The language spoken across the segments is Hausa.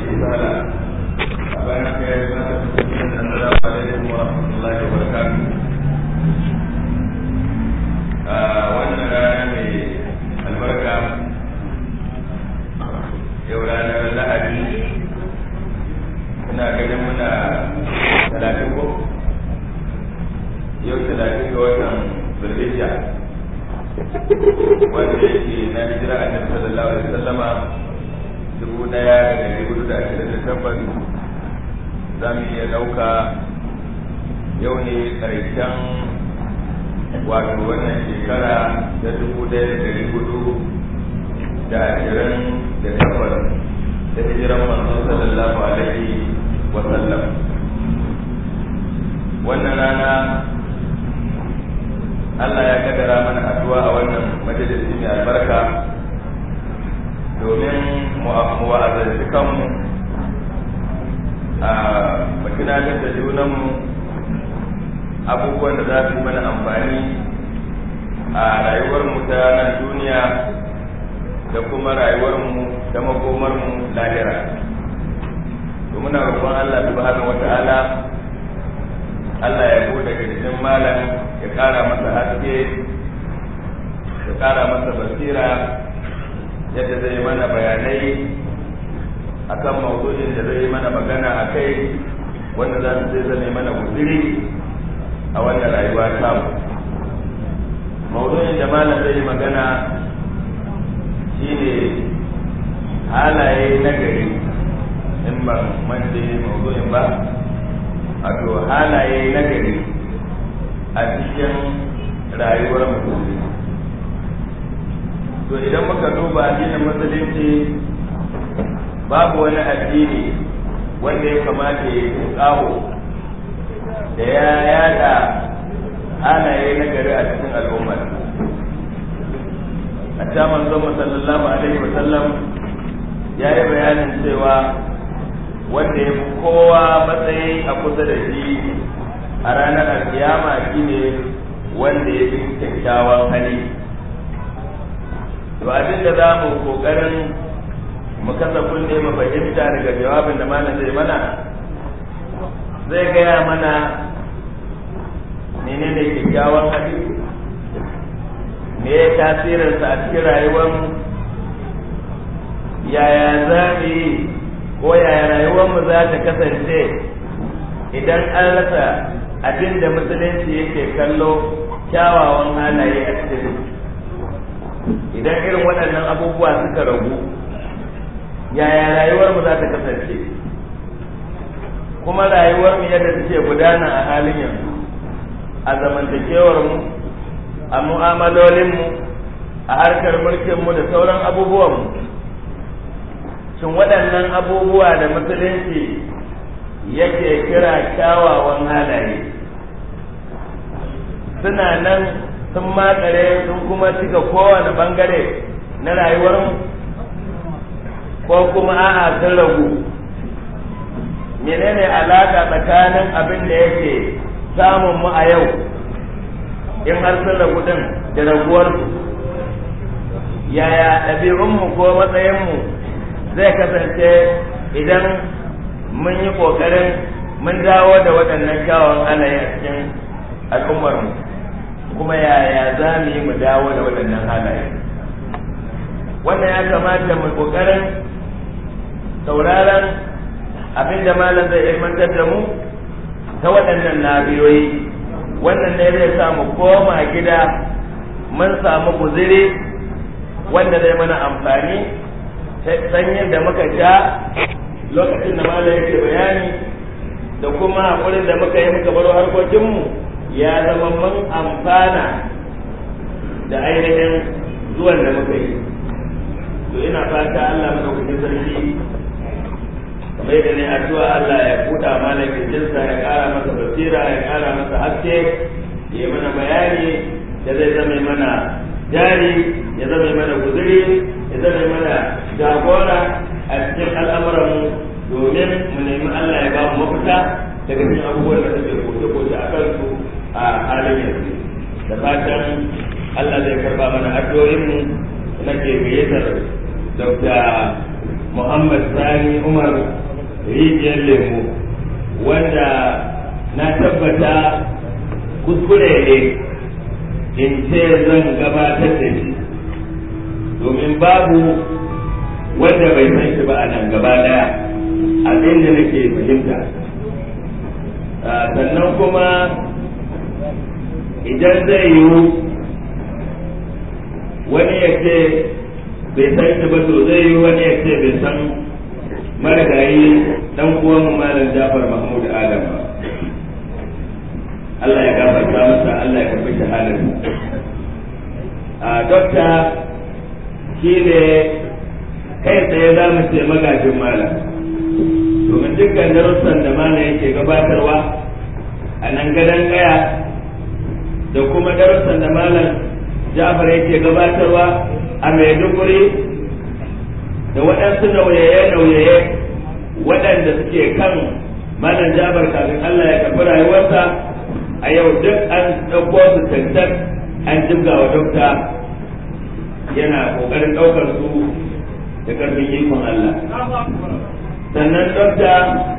izala bayan haka ya zama da assalamu alaikum wa rahmatullahi wa barakatuh. Wannan rana mai albarka yau ranar Lahadi, ina ganin muna 30 ko yau 30 ga watan Zulhijja wanda yake na hijira annabi sallallahu alaihi wasallama 1428. za mu iya ɗauka yau ne ƙarshen wato wannan shekara ta 1428 da hijiran manzon sallallahu alaihi wasallam. Wannan rana Allah ya kaddara mana addu'a a wannan majalisi mai albarka domin mu wa'azanci kanmu a tunatar da junanmu abubuwan da za su yi mana amfani a rayuwarmu ta nan duniya da kuma rayuwarmu da makomarmu lahira. To muna roƙon Allah subhanahu wata'ala Allah ya bude kirjin malam, ya ƙara masa haske, ya ƙara masa basira yadda zai mana bayanai akan mawdu'in da zai mana magana a kai, wanda za su zai mana guziri a wannan rayuwa tamu. Mawdu'in da malam zai yi magana shine halaye na gari, in ban mance mawdu'in ba, wato halaye na gari a cikin rayuwar mutum. To idan muka duba addinin musulunci, babu wani addini wanda ya kamata ya yi tsaho da ya yada halaye na gari a cikin al'ummar. A ta manzon sallallahu alaihi wa sallam ya yi bayanin cewa wanda ya fi kowa matsayi a kusa da shi a ranar alkiyama shine wanda ya fi kyakkyawan hali. To abin da za mu kokarin mu kasa kunne mu fahimta daga jawabin da malam zai mana, zai gaya mana menene kyakkyawan hali, me ya tasirinsa a cikin rayuwarmu, yaya za mu yi ko yaya rayuwarmu za ta kasance idan an rasa abin da musulunci yake kallo kyawawan halaye a cikin. Idan irin waɗannan abubuwa suka ragu, yaya rayuwarmu za ta kasance, kuma rayuwarmu yadda take gudana a halin yanzu, a zamantakewarmu, a mu'amalolinmu, a harkar mulkinmu da sauran abubuwanmu. Shin waɗannan abubuwa da musulunci yake kira kyawawan halaye suna nan sun makare sun kuma cika kowane bangare na rayuwarmu, ko kuma a'a sun ragu? Menene alaka tsakanin abin da yake samun mu a yau in har sun ragu din da raguwarsu? Yaya ɗabi'unmu ko matsayinmu zai kasance idan mun yi ƙoƙarin mun dawo da waɗannan kyawawan halaye a cikin al'ummarmu, kuma yaya za mu yi mu dawo da waɗannan halaye? Wannan ya kamata mu ƙoƙarin sauraron abin da malam zai ilmantar da mu ta waɗannan nabiyoyi. Wannan ne zai sa mu koma gida mun samu guziri wanda zai mana amfani. Sanyin da muka sha lokacin da malam yake bayani da kuma haƙurin da muka yi muka baro harkokinmu ya zama mun amfana da ainihin zuwan da muka yi. To ina fata Allah madaukakin sarki kamar da ne addu'a Allah ya buɗa mana kirjinsa, ya ƙara masa basira, ya ƙara masa haske, ya mana bayani da zai zama mana jari, ya zama mana guzuri, ya zama mana jagora a cikin al'amuranmu, domin mu nemi Allah ya ba mu mafita daga cikin abubuwan da suke koce-koce a kansu a halin yanzu. Da fatan Allah zai karba mana addu'o'inmu. Nake gayyatar Dr. Muhammad Sani Umar rijiyar lemu, wanda na tabbata kuskure ne in ce zan gabatar da shi, domin babu wanda bai san shi ba a nan gaba daya abin da nake fahimta. Sannan kuma idan zai yiwu wani ya ce bai san shi ba, to zai yiwu wani ya ce bai san marigayi dan uwan malam Jafar Mahmud Adam ba. Allah ya gafarta masa, Allah ya karbi shahadarsa. Dokta shi ne kai tsaye za mu ce magajin malam, domin dukkan darussan da malam yake gabatarwa a nan gadon kaya da kuma darussan da malam Jafar yake gabatarwa a Maiduguri da waɗansu nauyaye-nauyaye waɗanda suke kan malam Jafar kafin Allah ya karɓi rayuwarsa, a yau duk an ɗauko su tantar an jibga wa dokta, yana ƙoƙarin ɗaukar su da ƙarfin ikon Allah. Sannan dokta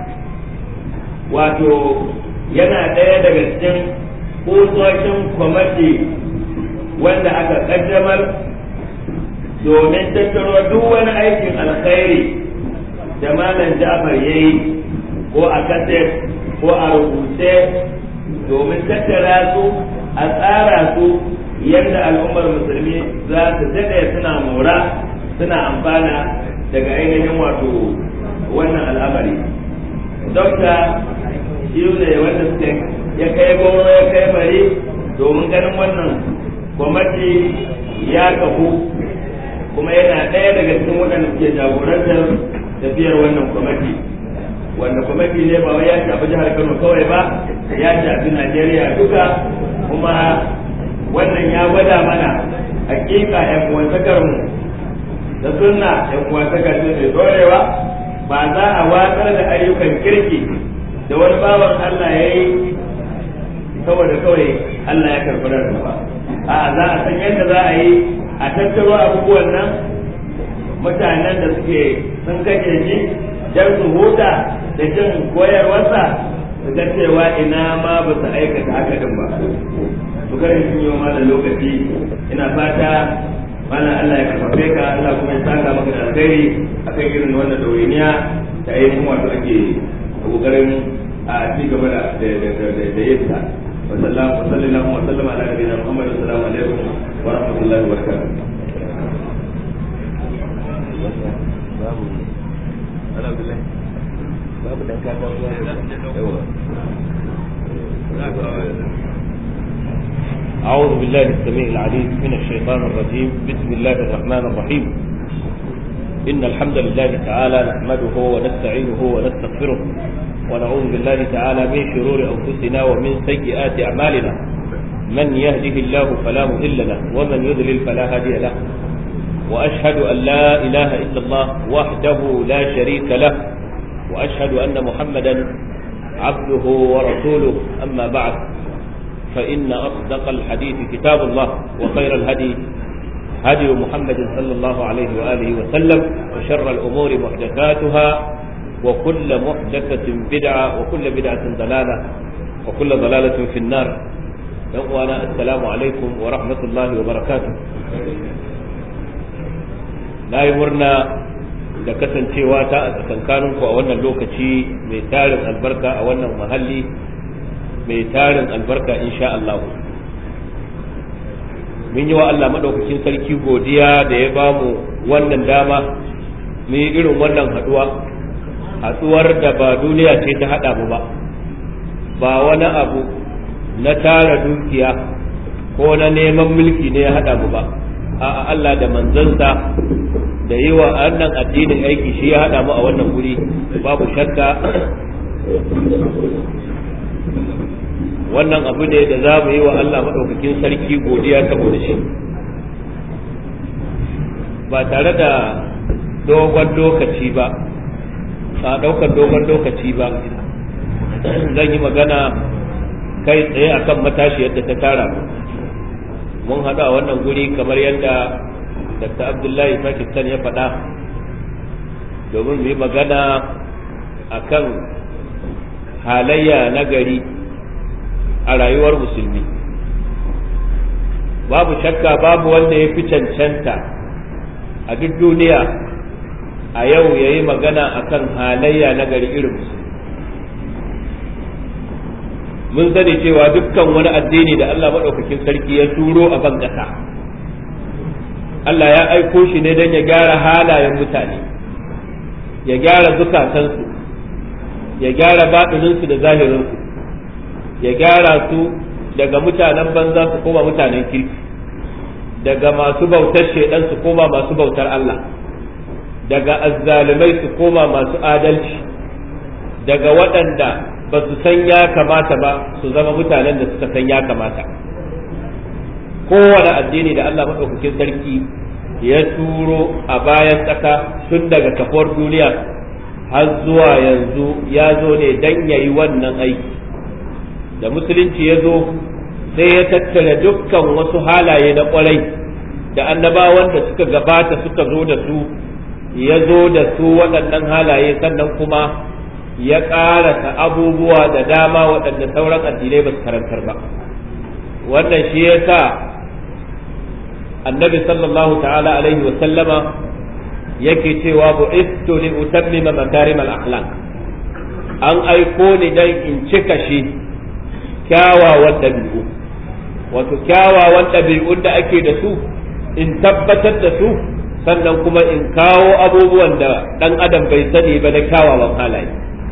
wato yana ɗaya daga cikin ƙusoshin kwamati wanda aka ƙaddamar domin tattaro duk wani aikin alkhairi da malam Jafar ya yi, ko a kaset ko a rubuce, domin tattara su a tsara su yadda al'ummar musulmi za su daɗe suna mora suna amfana daga ainihin wato wannan al'amari. Dokta shi ne wanda suka ya kai goro ya kai bari domin ganin wannan gwamnati ya kafu, kuma yana ɗaya daga cikin waɗanda suke jagorantar tafiyar wannan gwamnati, wanda gwamnati ne ba wai ya shafi jihar Kano kawai ba, ya shafi Najeriya duka. Kuma wannan ya gwada mana hakika ƴan uwantakar mu da sunna ƴan uwantakar ce mai dorewa, ba za a watsar da ayyukan kirki da wani bawan Allah ya yi saboda kawai Allah ya karɓi ransa ba. A'a, za a san yadda za a yi a tattaro abubuwan nan mutanen da suke sun kashe shi don su huta da jin koyarwarsa, su ga cewa ina ma ba su aikata haka din ba. Su karin sun yi wa malam lokaci, ina fata malam Allah ya karfafe ka, Allah kuma ya saka maka da alkhairi akan irin wannan dawainiya da ainihin wato ake kokarin a ci gaba da yin ta. wa sallallahu wa sallama ala nabiyina Muhammad. Assalamu alaikum wa rahmatullahi wa barakatuh. Alhamdulillah. Babu dan kaka yawa. أعوذ بالله السميع العليم من الشيطان الرجيم. بسم الله الرحمن الرحيم. إن الحمد لله تعالى نحمده ونستعينه ونستغفره ونعوذ بالله تعالى من شرور أنفسنا ومن سيئات أعمالنا. من يهده الله فلا مضل له ومن يضلل فلا هادي له. وأشهد أن لا إله إلا الله وحده لا شريك له وأشهد أن محمدا عبده ورسوله. أما بعد، فإن أصدق الحديث كتاب الله، وخير الهدي هدي محمد صلى الله عليه وآله وسلم، وشر الأمور محدثاتها، وكل محدثة بدعة، وكل بدعة ضلالة، وكل ضلالة في النار. وأنا السلام عليكم ورحمة الله وبركاته. لا يمرنا da kasancewa ta a tsakankaninku a wannan lokaci mai tarin albarka, a wannan mahalli mai tarin albarka insha Allah. Mun yi wa Allah madaukakin sarki godiya da ya bamu wannan dama mu yi irin wannan haduwar da ba duniya ce ta hada mu ba wani abu na tara dukiya ko na neman mulki ne ya hada mu ba. A'a, Allah da manzansa da yi wa wannan addinin aiki shi ya hada mu a wannan guri. Babu shakka wannan abu ne da za mu yi wa Allah maɗaukakin sarki godiya saboda shi, ba tare da dogon lokaci ba, ba ɗaukar dogon lokaci ba. Zan yi magana kai tsaye akan matashi yadda ta tara mu. Mun haɗu a wannan guri kamar yadda Dr. Abdullahi Pakistan ya faɗa domin mu yi magana akan halayya na gari a rayuwar musulmi. Babu shakka babu wanda ya fi cancanta a duk duniya a yau ya yi magana akan halayya na gari irin musulmi. Mun sani cewa dukkan wani addini da Allah maɗaukakin sarki ya turo a ban ƙasa, Allah ya aiko shi ne don ya gyara halayen mutane, ya gyara zukatansu, ya gyara baɗininsu da zahirinsu, ya gyara su daga mutanen banza su koma mutanen kirki, daga masu bautar shaidan su koma masu bautar Allah, daga azzalumai su koma masu adalci, daga waɗanda ba su san ya kamata ba su zama mutanen da suka san ya kamata. Kowane addini da Allah maɗaukakin sarki ya turo a bayan ƙasa tun daga kafuwar duniya har zuwa yanzu ya zo ne don ya yi wannan aiki. Da musulunci ya zo sai ya tattara dukkan wasu halaye na ƙwarai da annabawan da suka gabata suka zo da su, ya zo da su waɗannan halaye, sannan kuma ya ƙarasa abubuwa da dama waɗanda sauran addinai ba su karantar ba. Wannan shi ya sa annabi sallallahu ta'ala alaihi wa sallama yake cewa bu'istu li utammima makarim al-akhlaq, an aiko ni dan in cika shi kyawawan ɗabi'u, wato kyawawan ɗabi'un da ake da su in tabbatar da su, sannan kuma in kawo abubuwan da ɗan adam bai sani ba na kyawawan halaye.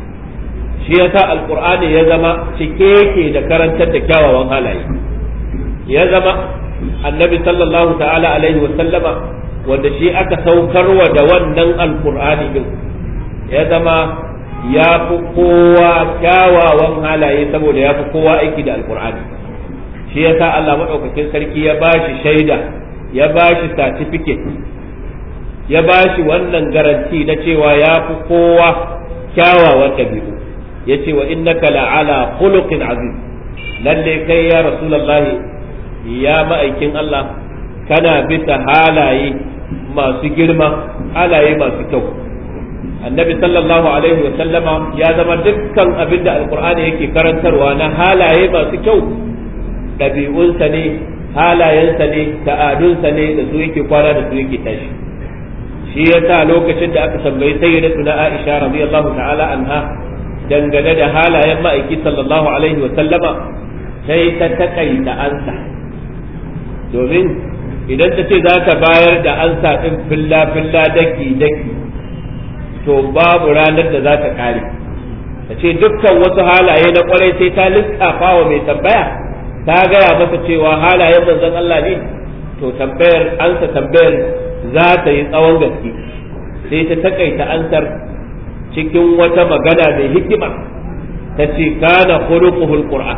Shi yasa alqur'ani ya zama cike yake da karantar da kyawawan halaye. Ya zama annabi sallallahu ta'ala alaihi wa sallama wanda shi aka saukarwa da wannan alqur'ani din, ya zama ya fi kowa kyawawan halaye saboda ya fi kowa aiki da alqur'ani. Shi yasa Allah madaukakin sarki ya bashi shaida, ya bashi certificate, ya bashi wannan garanti na cewa ya fi kowa kyawawan ɗabi'u. Yace wa innaka la'ala khuluqin azim, lalle kai ya rasulullahi ya ma'aikin Allah kana bisa halaye masu girma, halaye masu kyau. Annabi sallallahu alaihi wa sallama ya zama dukkan abin da alqur'ani yake karantarwa na halaye masu kyau, ɗabi'unsa ne, halayensa ne, ta'adunsa ne, da su yake kwana da su yake tashi. Shi yasa lokacin da aka tambayi sayyidatuna Aisha radiyallahu ta'ala anha dangane da halayen ma'aiki sallallahu alaihi wa sallama, sai ta takaita ansa, domin idan ta ce za ta bayar da ansa ɗin filla-filla daki-daki to babu ranar da za ta kare. Ta ce dukkan wasu halaye na kwarai sai ta lissafa wa mai tambaya, ta gaya masa cewa halayen manzon Allah ne, to tambayar za ta yi tsawon gaske. Sai ta takaita ansar cikin wata magana mai hikima, ta ce kana khuluquhul qur'an,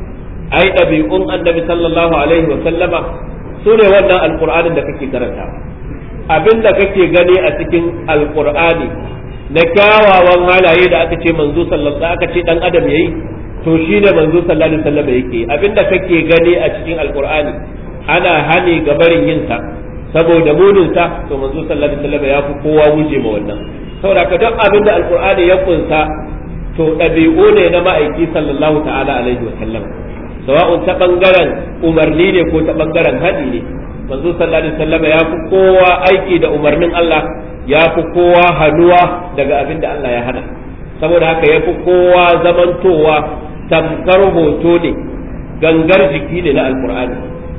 ai ɗabi'un annabi sallallahu alaihi wa sallama su ne wannan alqur'anin da kake karanta. Abin da kake gani a cikin alqur'ani na kyawawan halaye da aka ce manzo sallallahu aka ce dan adam yayi, to shine manzo sallallahu alaihi wasallam yake. Abin da kake gani a cikin alqur'ani ana hani ga barin yin sa saboda munin sa, to manzo sallallahu alaihi wasallam ya fi kowa guje ma wannan. Saboda ka duk abin da alqur'ani ya kunsa to ɗabi'u ne na ma'aiki sallallahu ta'ala alaihi wasallam, sawa'un ta bangaren umarni ne ko ta bangaren hadi ne. Manzo sallallahu alaihi wasallam ya fi kowa aiki da umarnin Allah, ya fi kowa hannuwa daga abin da Allah ya hana. Saboda haka ya fi kowa zamantowa tamkar hoto ne, gangar jiki ne na alkur'ani.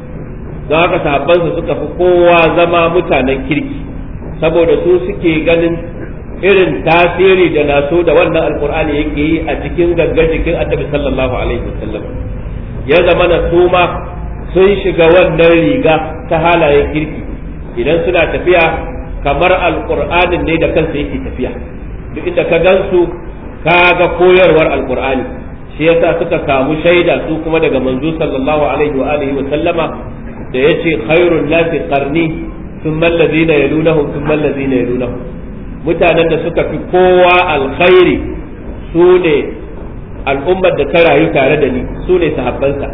Don haka sahabbansa suka fi kowa zama mutanen kirki, saboda su suke ganin irin tasiri da naso da wannan alkur'ani yake yi a cikin gangar jikin annabi sallallahu alaihi wasallam. Ya zama na su ma sun shiga wannan riga ta halayen kirki, idan suna tafiya kamar alqur'anin ne da kansa yake tafiya. Duk inda ka gansu ka ga koyarwar alqur'ani. Shi yasa suka samu shaida su kuma daga manzo sallallahu alaihi wa alihi wa sallama da yace khairun nasi qarni thumma alladhina yalunahum thumma alladhina yalunahum. Mutanen da suka fi kowa alkhairi su ne al'ummar da ta rayu tare da ni, su ne sahabbansa,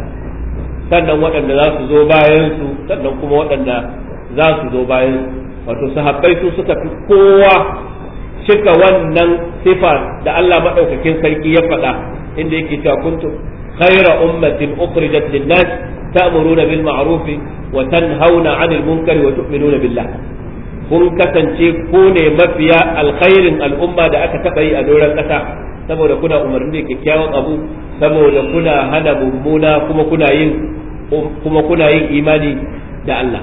sannan waɗanda za su zo bayan su, sannan kuma waɗanda za su zo bayan su. Wato sahabbai su suka fi kowa cika wannan sifa da Allah madaukakin sarki ya faɗa inda yake cewa kuntum khayra ummatin ukhrijat lin-nas ta'muruna bil ma'ruf wa tanhauna 'anil munkari wa tu'minuna billah. kun kasance ku ne mafiya alkhairin al'umma da aka taɓa yi a doron ƙasa saboda kuna umarni da kyakkyawan abu, saboda kuna hana mummuna, kuma kuna yin imani da Allah.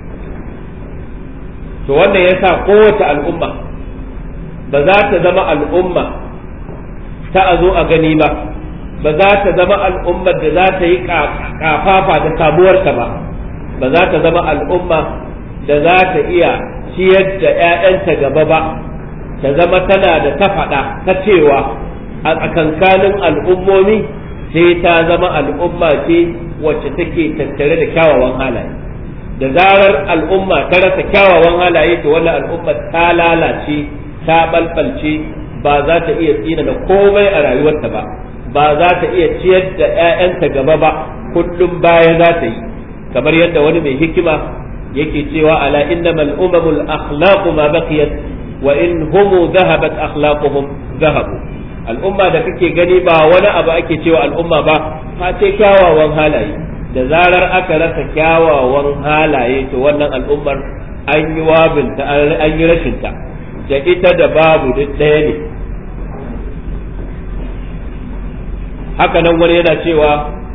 To wannan yasa kowace al'umma ba za ta zama al'umma ta a zo a gani ba, ba za ta zama al'ummar da za ta yi kafafa da samuwarta ba za ta zama al'umma da za ta iya ciyar da 'ya'yanta gaba ba, ta zama tana da ta faɗa ta cewa a tsakankanin al'ummomi sai ta zama al'umma ce wacce take tattare da kyawawan halaye. Da zarar al'umma ta rasa kyawawan halaye to wannan al'umma ta lalace, ta balbalce, ba za ta iya tsina da komai a rayuwarta ba za ta iya ciyar da 'ya'yanta gaba ba, kullum baya za ta yi. Kamar yadda wani mai hikima yake cewa ala innamal umamul akhlaqu ma baqiyat wa in hum dhahabat akhlaquhum dhahabu. Al'umma da kake gani ba wani abu ake cewa al'umma ba, fa ce kyawawan halaye. Da zarar aka rasa kyawawan halaye to wannan al'ummar an yi wabinta, an yi rashinta, da ita da babu duk ɗaya ne. Haka nan wani yana cewa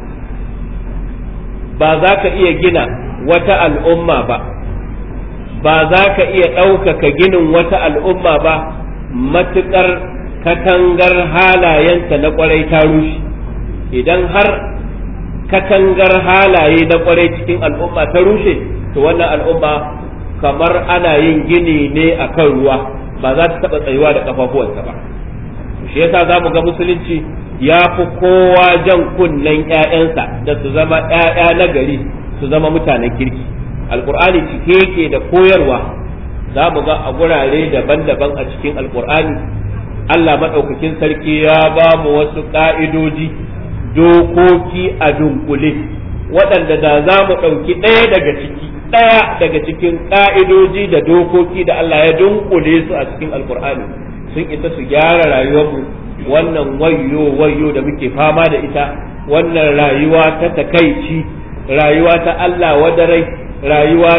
ba za ka iya gina wata al'umma ba za ka iya ɗaukaka ginin wata al'umma ba matuƙar katangar halayenta na ƙwarai ta rushe. Idan har katangar halaye na ƙwarai cikin al'umma ta rushe, to wannan al'umma kamar ana yin gini ne a kan ruwa, ba za ta taɓa tsayuwa da ƙafafuwanta ba. Shi yasa za mu ga musulunci ya fi kowa jan kunnen 'ya'yansa da su zama 'ya'ya na gari, su zama mutanen kirki. Alƙur'ani cike yake da koyarwa, za mu ga a gurare daban-daban a cikin alƙur'ani Allah maɗaukakin sarki ya ba mu wasu ƙa'idoji, dokoki a dunkule, waɗanda da za mu ɗauki ɗaya daga cikin ƙa'idoji da dokoki da Allah ya dunkule su a cikin alƙur'ani sun isa su gyara rayuwarmu. Wannan wayyo da muke fama da ita, wannan rayuwa ta takaici, rayuwa ta Allah wadarai, rayuwa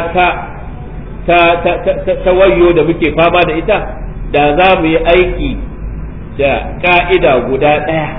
ta wayyo da muke fama da ita, da za mu yi aiki da ka'ida guda ɗaya,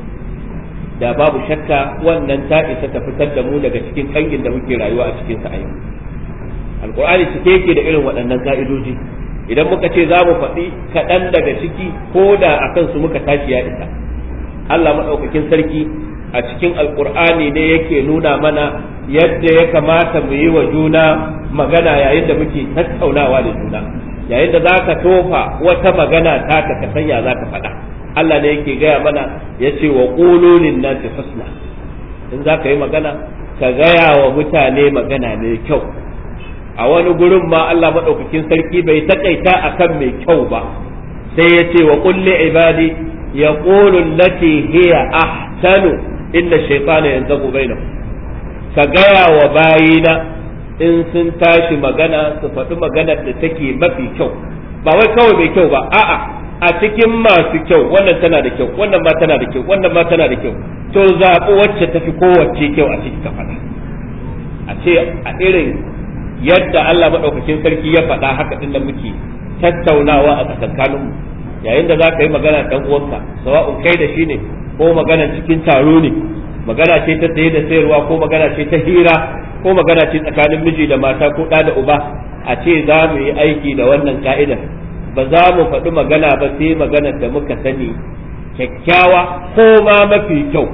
da babu shakka wannan ta isa ta fitar da mu daga cikin kangin da muke rayuwa a cikin sa a yau. Alƙur'ani cike yake da irin waɗannan ka'idoji. Idan muka ce za mu faɗi kaɗan daga ciki, ko da a kansu muka tashi ya isa. Allah maɗaukakin sarki a cikin alƙur'ani ne yake nuna mana yadda ya kamata mu yi wa juna magana yayin da muke tattaunawa da juna. Yayin da za ka tofa wata magana taka ka sanya za ka faɗa, Allah ne yake gaya mana ya ce wa ƙulu linnasi husna. In za ka yi magana ka gaya wa mutane magana mai kyau. A wani gurin ma Allah maɗaukakin sarki bai taƙaita akan mai kyau ba, sai ya ce wa kulli ibadi ya ƙulun lati hiya ahsanu inda shaitana yanzu bainahum. Ka gaya wa bayina in sun tashi magana su faɗi maganar da take mafi kyau, ba wai kawai mai kyau ba, a'a a cikin masu kyau, wannan tana da kyau, wannan ma tana da kyau, wannan ma tana da kyau, to zaɓi wacce tafi kowace kyau a cikin ka faɗa. A ce a irin yadda Allah maɗaukakin sarki ya faɗa haka ɗin da muke tattaunawa a tsakankaninmu. Yayin da za ka yi magana ɗan uwanka, sawa'un kai da shi ne, ko magana cikin taro ne, magana ce ta saye da sayarwa, ko magana ce ta hira, ko magana ce tsakanin miji da mata ko ɗa da uba, a ce za mu yi aiki da wannan ka'idar. Ba za mu faɗi magana ba sai maganar da muka sani kyakkyawa ko ma mafi kyau.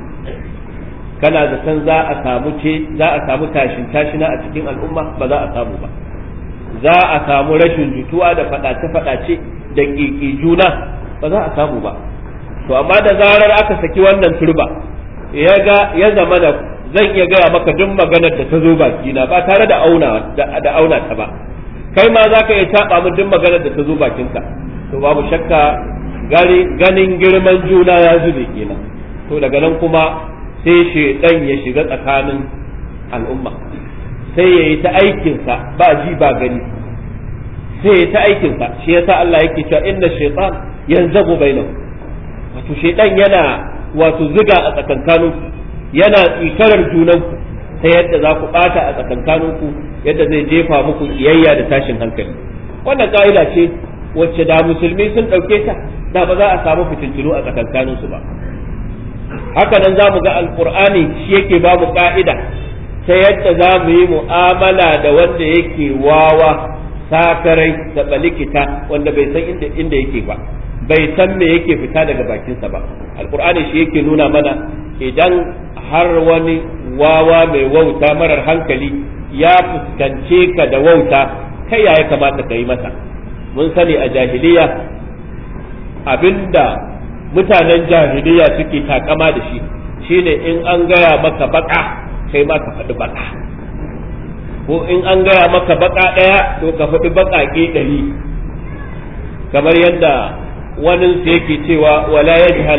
Kana da san za a samu tashin tashina a cikin al'umma, ba za a samu ba. Za a samu rashin jituwa da faɗace da ƙiƙi juna, ba za a samu ba. To amma da zarar aka saki wannan turba, ya zama da zan iya gaya maka duk maganar da ta zo bakina ba tare da auna ta ba, kai ma za ka iya taɓa min duk maganar da ta zo bakinka, to babu shakka ganin girman juna ya zube kenan. To daga nan kuma sai shaidan ya shiga tsakanin al'umma, sai ya yi ta aikinsa ba ji ba gani, sai ya ta aikin sa. Shi yasa Allah yake cewa inna shaytan yanzagu bainahum, wato shaytan yana wato ziga a tsakankaninku, yana tsikarar junanku ta yadda za ku bata a tsakankaninku, yadda zai jefa muku kiyayya da tashin hankali. Wannan ka'ida ce wacce da musulmi sun ɗauke ta da ba za a samu fitintunu a tsakankaninsu ba. Haka nan za mu ga alkur'ani shi yake ba mu ka'ida ta yadda za mu yi mu'amala da wanda yake wawa, sakarai da balikita, wanda bai san inda yake ba, bai san me yake fita daga bakinsa ba. Alkur'ani shi yake nuna mana idan har wani wawa mai wauta marar hankali ya fuskance ka da wauta, kai ya kamata ka yi masa. Mun sani a jahiliya abinda mutanen jahiliya suke takama da shi shine in an gaya maka baka kai ma ka faɗi baka, ko in an gaya maka baka ɗaya to ka faɗi baƙaƙe 100, kamar yadda wani yake cewa wala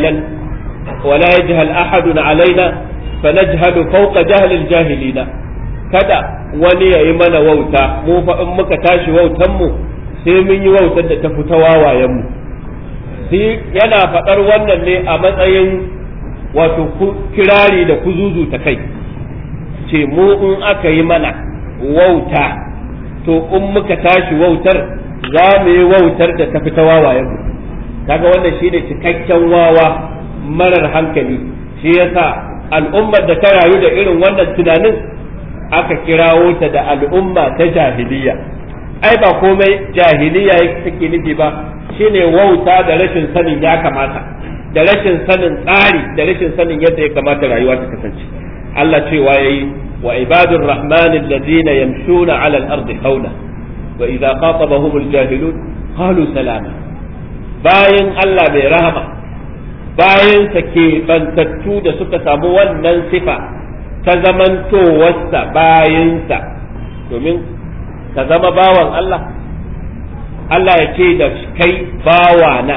yajhal ahadun alaina fa najhalu fawqa jahlil jahilina. Kada wani yayi mana wauta, mu fa in muka tashi wautan mu sai mun yi wautar da ta fita wawayen mu. Sai yana faɗar wannan ne a matsayin wato kirari da kuzuzu ta kai, ce mu in aka yi mana wauta to in muka tashi wautar za mu yi wautar da ta fita wawayen mu. Kaga wannan shine cikakken wawa marar hankali. Shi yasa al'ummar da ta rayu da irin wannan tunanin aka kirawo ta da al'umma ta jahiliya. Ai ba komai jahiliya take nufi ba, shine wauta da rashin sanin ya kamata, da rashin sanin tsari, da rashin sanin yadda ya kamata rayuwa ta kasance. Allah cewa yayi wa ibadur rahmani alladhina yamshuna 'ala al-ardi hawla wa idha khatabahum al-jahilun qalu salama. Bayan Allah mai rahama, bayan sa ke bantattu da suka samu wannan sifa ta zamantowarsa bayansa, domin ka zama bawan Allah, Allah ya ce da kai bawana,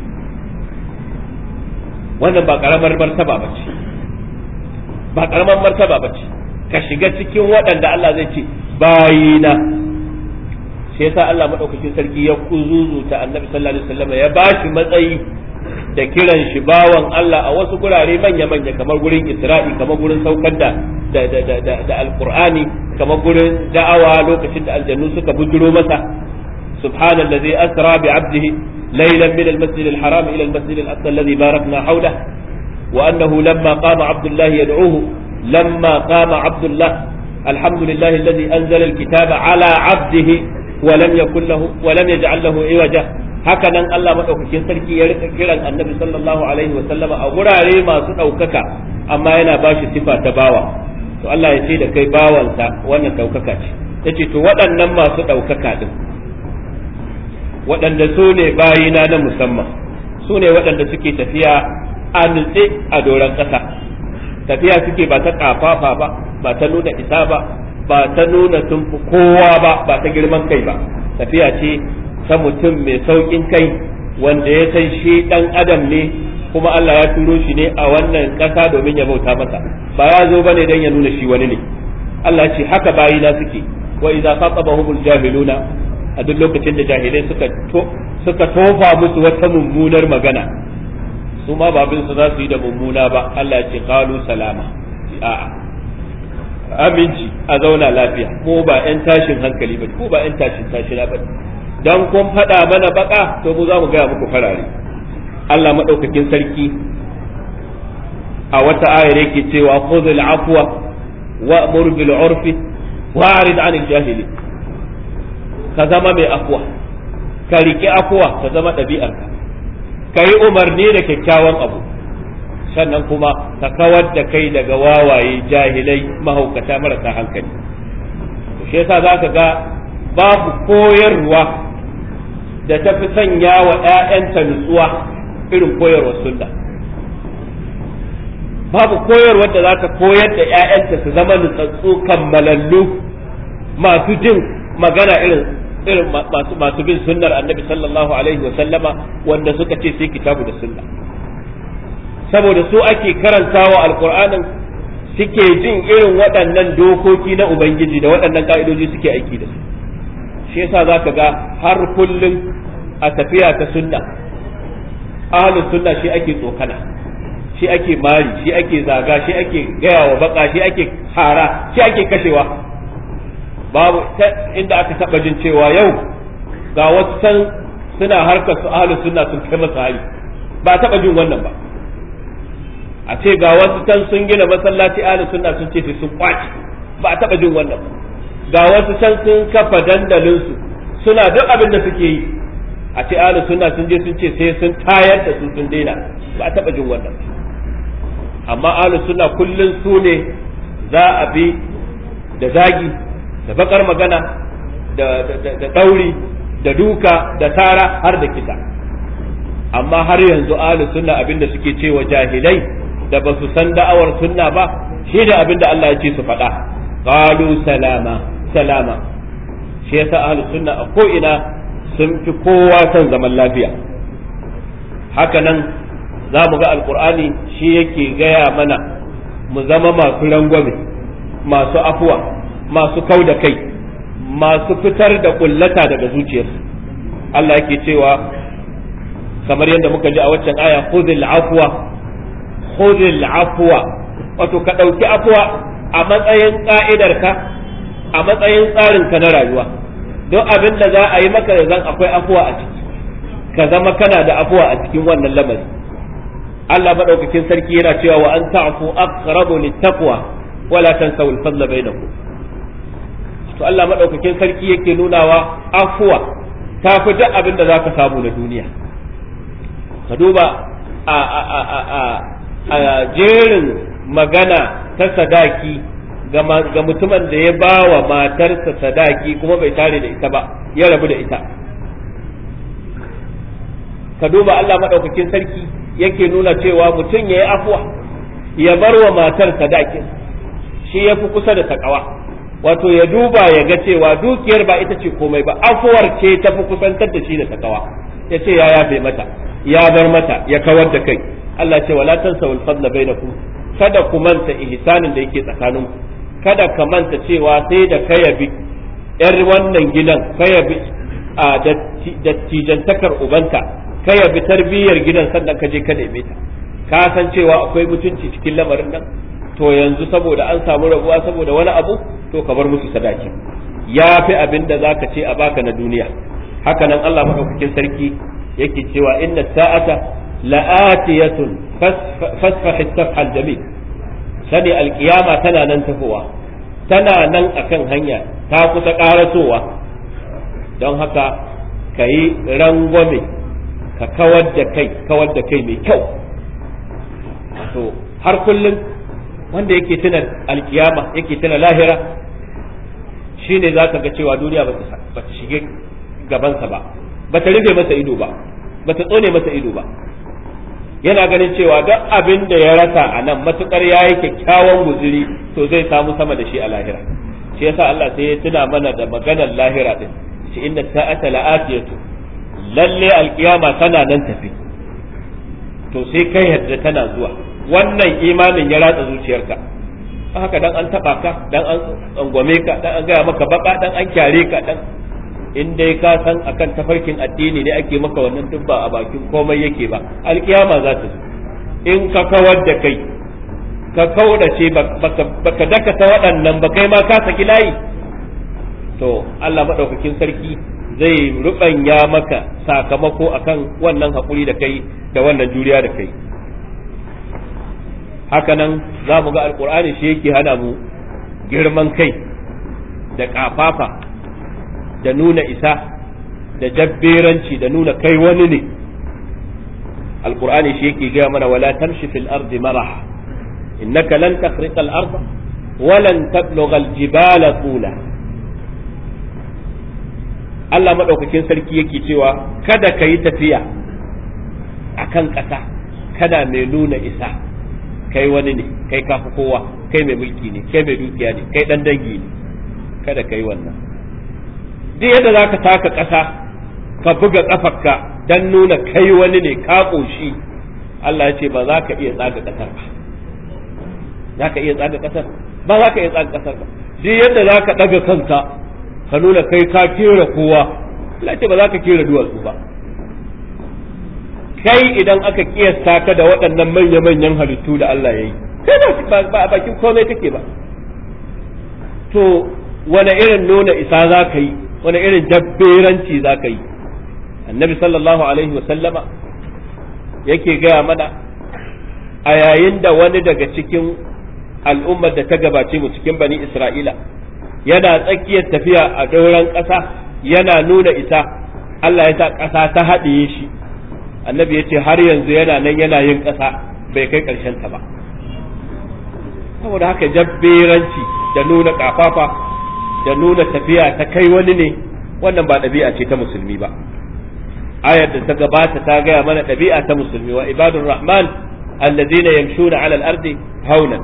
wannan ba karamar martaba ba ce, ba karamar martaba ba ce, ka shiga cikin waɗanda Allah zai ce bayina. Shi yasa Allah madaukakin sarki ya kuzuzuta Annabi sallallahu alaihi wasallam, ya bashi matsayi da kiran shi bawan Allah a wasu gurare manya-manya, kamar gurin Isra'i, kamar gurin saukar da Alqur'ani, kamar gurin da'awa lokacin da aljannu suka bujiro masa. Subhanallazi asra bi 'abdihi laylan min al-masjid al-haram ila al-masjid al-aqsa alladhi barakna hawlahu wa annahu lamma qama 'Abdullah yad'uhu lamma qama 'Abdullah alhamdulillahi alladhi anzala al-kitaba 'ala 'abdihi wa lam yakul lahu wa lam yaj'al lahu iwaja. Haka nan Allah madaukakin sarki ya rika kiran Annabi sallallahu alaihi wa sallama a gurare masu daukaka, amma yana bashi sifa ta bawa. To Allah ya ce da kai bawansa, wannan daukaka ce. Yace to waɗannan masu daukaka din, waɗanda su ne bayina na musamman, su ne waɗanda suke tafiya a nutse a doron ƙasa. Tafiya suke ba ta kafafa ba, ba ta nuna isa ba, ba ta nuna sun fi kowa ba, ba ta girman kai ba. Tafiya ce ta mutum mai sauƙin kai, wanda ya san shi ɗan adam ne, kuma Allah ya turo shi ne a wannan ƙasa domin ya bauta masa, ba ya zo bane dan ya nuna shi wani ne. Allah ce haka bayina suke. Wa idza khatabahumul jahiluna, a duk lokacin da jahilai suka tofa musu wata mummunar magana, su ma babin su za su yi da mummuna ba. Allah ya ce qalu salama, a'a, aminci, a zauna lafiya, mu ba 'yan tashin hankali ba, ko ba 'yan tashin tashina ba, dan kun faɗa mana baka to mu za mu gaya muku farare. Allah madaukakin sarki a wata ayar yake cewa khudhul afwa wa'mur bil 'urfi wa'rid 'anil jahili. Ka zama mai afwa, ka riƙe afwa, ka zama ɗabi'arka, ka yi umarni da kyakkyawan abu, sannan kuma ka kawar da kai daga wawaye jahilai mahaukata marasa hankali. Shi yasa za ka ga babu koyarwa da ta fi sanya wa ‘ya'yanta nutsuwa irin koyarwar sunna. Babu koyarwar da za ta koyar da ‘ya'yanta su zama nutsatsu kammalallu masu jin magana irin masu bin sunnar annabi sallallahu alaihi wa sallama, wanda suka ce sai kitabu da sunna. Saboda su ake karantawa alqur'anin, suke jin irin waɗannan dokoki na ubangiji da waɗannan ka'idoji suke aiki da su. shi yasa zaka ga har kullum a tafiya ta sunna ahlus sunna shi ake tsokana, shi ake mari, shi ake zaga, shi ake gaya wa baka, shi ake hara, shi ake kashewa. Babu inda aka taba jin cewa yau ga wasu can suna harkar su ahlus sunna sun kai masa hari, ba taba jin wannan ba. A ce ga wasu can sun gina masallaci ahlus sunna sun ce sun kwaci, ba taba jin wannan ba. Ga wasu can sun kafa dandalin su suna duk abin da suke yi, a ce ahlus sunna sun je sun ce sai sun tayar da su sun daina, ba taba jin wannan. Amma ahlus sunna kullun su ne za a bi da zagi da bakar magana da dauri da duka da tara har da kisa. Amma har yanzu ahlus sunna abinda suke cewa jahilai da ba su san da'awar sunna ba shi da abinda Allah ya ce su faɗa, qalu salama salama. shi yasa ahlus sunna a ko ina sun fi kowa son zaman lafiya. Haka nan za mu ga alqur'ani shi yake gaya mana mu zama masu rangwame, masu afuwa, masu kau da kai, masu fitar da kullata daga zuciyarsu. Allah yake cewa kamar yadda muka ji a waccan aya, khudhil afwa, wato ka ɗauki afuwa a matsayin ƙa'idarka, a matsayin tsarinka na rayuwa. Don abin da za a yi maka da zan akwai afuwa a ciki, ka zama kana da afuwa a cikin wannan lamari. Allah madaukakin sarki yana cewa wa an ta'fu aqrabu littaqwa wala tansaw al-fadla bainakum. To Allah madaukakin sarki yake nunawa afuwa ta fi duk abin da zaka samu na duniya. Ka duba a jerin magana ta sadaki ga mutumin da ya ba wa matarsa sadaki kuma bai tare da ita ba, ya rabu da ita. Ka duba Allah madaukakin sarki yake nuna cewa mutum ya yi afuwa ya bar wa matar sadakin, shi ya fi kusa da takawa. Wato ya duba ya ga cewa dukiyar ba ita ce komai ba, afuwar ce ta fi kusantar da shi da takawa. Ya ce ya yafe mata, ya bar mata, ya kawar da kai. Allah ce wala tansawul fadla bainakum, kada ku manta ihsanin da yake tsakaninku, kada ka manta cewa sai da ka yabi yar wannan gidan, ka yabi a dattijantakar ubanta, ka yabi tarbiyyar gidan, sannan ka je ka neme ta. Ka san cewa akwai mutunci cikin lamarin nan, to yanzu saboda an samu rabuwa saboda wani abu, to ka bar musu sadaki, ya fi abin da zaka ce a baka na duniya. Haka nan Allah madaukakin sarki yake cewa inna sa'ata la'atiyatun fasfah as-safha al-jamil, sani alkiyama tana nan tafowa, tana nan akan hanya, ta kusa karasowa. Don haka ka yi rangwame, ka kawar da kai mai kyau. To har kullum wanda yake tuna alkiyama, yake tuna lahira, shine zaka ga cewa duniya ba ta shige gabansa ba, ba ta rufe masa ido ba, ba ta tsone masa ido ba. Yana ganin cewa duk abin da ya rasa a nan matukar ya yi kyakkyawan guzuri, to zai samu sama da shi a lahira. Shi yasa Allah sai ya tuna mana da maganar lahira din, shi inna sa'ata la'atiyatu, lalle alkiyama tana nan tafi. To sai kai yadda tana zuwa, wannan imanin ya ratsa zuciyarka. Haka dan an taba ka, dan an tsangwame ka, dan an gaya maka baka, dan an kyare ka, dan in dai ka san akan tafarkin addini ne ake maka wannan duk ba a bakin komai yake ba. Alkiyama za ta zo, in ka kawar da kai, ka kaudace baka dakata waɗannan ba, kai ma ka saki layi, to Allah madaukakin sarki zai rubanya maka sakamako akan wannan haƙuri da kai da wannan juriya da kai. Haka nan za mu ga alkur'ani shi yake hana mu girman kai da ƙafafa da nuna isa da jabberanci da nuna kai wani ne. Alkur'ani shi yake gaya mana wala tamshi fil ardi maraha innaka lan takhriqa al arda wa lan tablugha al jibala tula. Allah madaukakin sarki yake cewa kada ka yi tafiya akan ƙasa kada mai nuna isa, kai wani ne, kai kafi kowa, kai mai mulki ne, kai mai dukiya ne, kai dan dangi ne, kada kai wannan. Duk yadda za ka taka ƙasa ka buga ƙafarka don nuna kai wani ne, ka ƙoshi, Allah ya ce ba za ka iya tsaga ƙasar ba. Za ka iya tsaga ƙasar? Ba za ka iya tsaga ƙasar ba. Duk yadda za ka ɗaga kanka ka nuna kai ka kera kowa. Allah ce ba za ka kera duwatsu ba. Kai idan aka kiyasta ka da waɗannan manya-manyan halittu da Allah ya yi, kai ba a bakin komai kake ba. To wane irin nuna isa za ka yi, wane irin jabberanci za ka yi? Annabi sallallahu alaihi wasallama yake gaya mana a yayin da wani daga cikin al'ummar da ta gabace mu cikin bani Isra'ila yana tsakiyar tafiya a dauran ƙasa yana nuna isa, Allah ya sa ƙasa ta haɗiye shi. Annabi ya ce har yanzu yana nan yana yin ƙasa bai kai ƙarshen ta ba. Saboda haka jabberanci da nuna ƙafafa da nuna tafiya ta kai wani ne, wannan ba ɗabi'a ce ta musulmi ba. Ayar da ta gabata ta gaya mana ɗabi'a ta musulmi, wa ibadur rahman allazina yamshuna ala al-ardi haunan.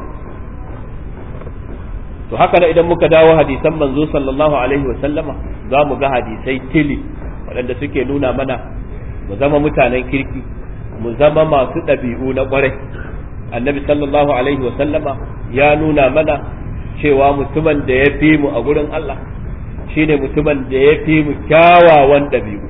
To haka da idan muka dawo hadisan manzo sallallahu alaihi wa sallama za mu ga hadisai tili waɗanda suke nuna mana mu zama mutanen kirki, mu zama masu ɗabi'u na ƙwarai. Annabi sallallahu alaihi wa sallama ya nuna mana cewa mutumin da ya fi mu a gurin Allah shine mutumin da ya fi mu kyawawan ɗabi'u,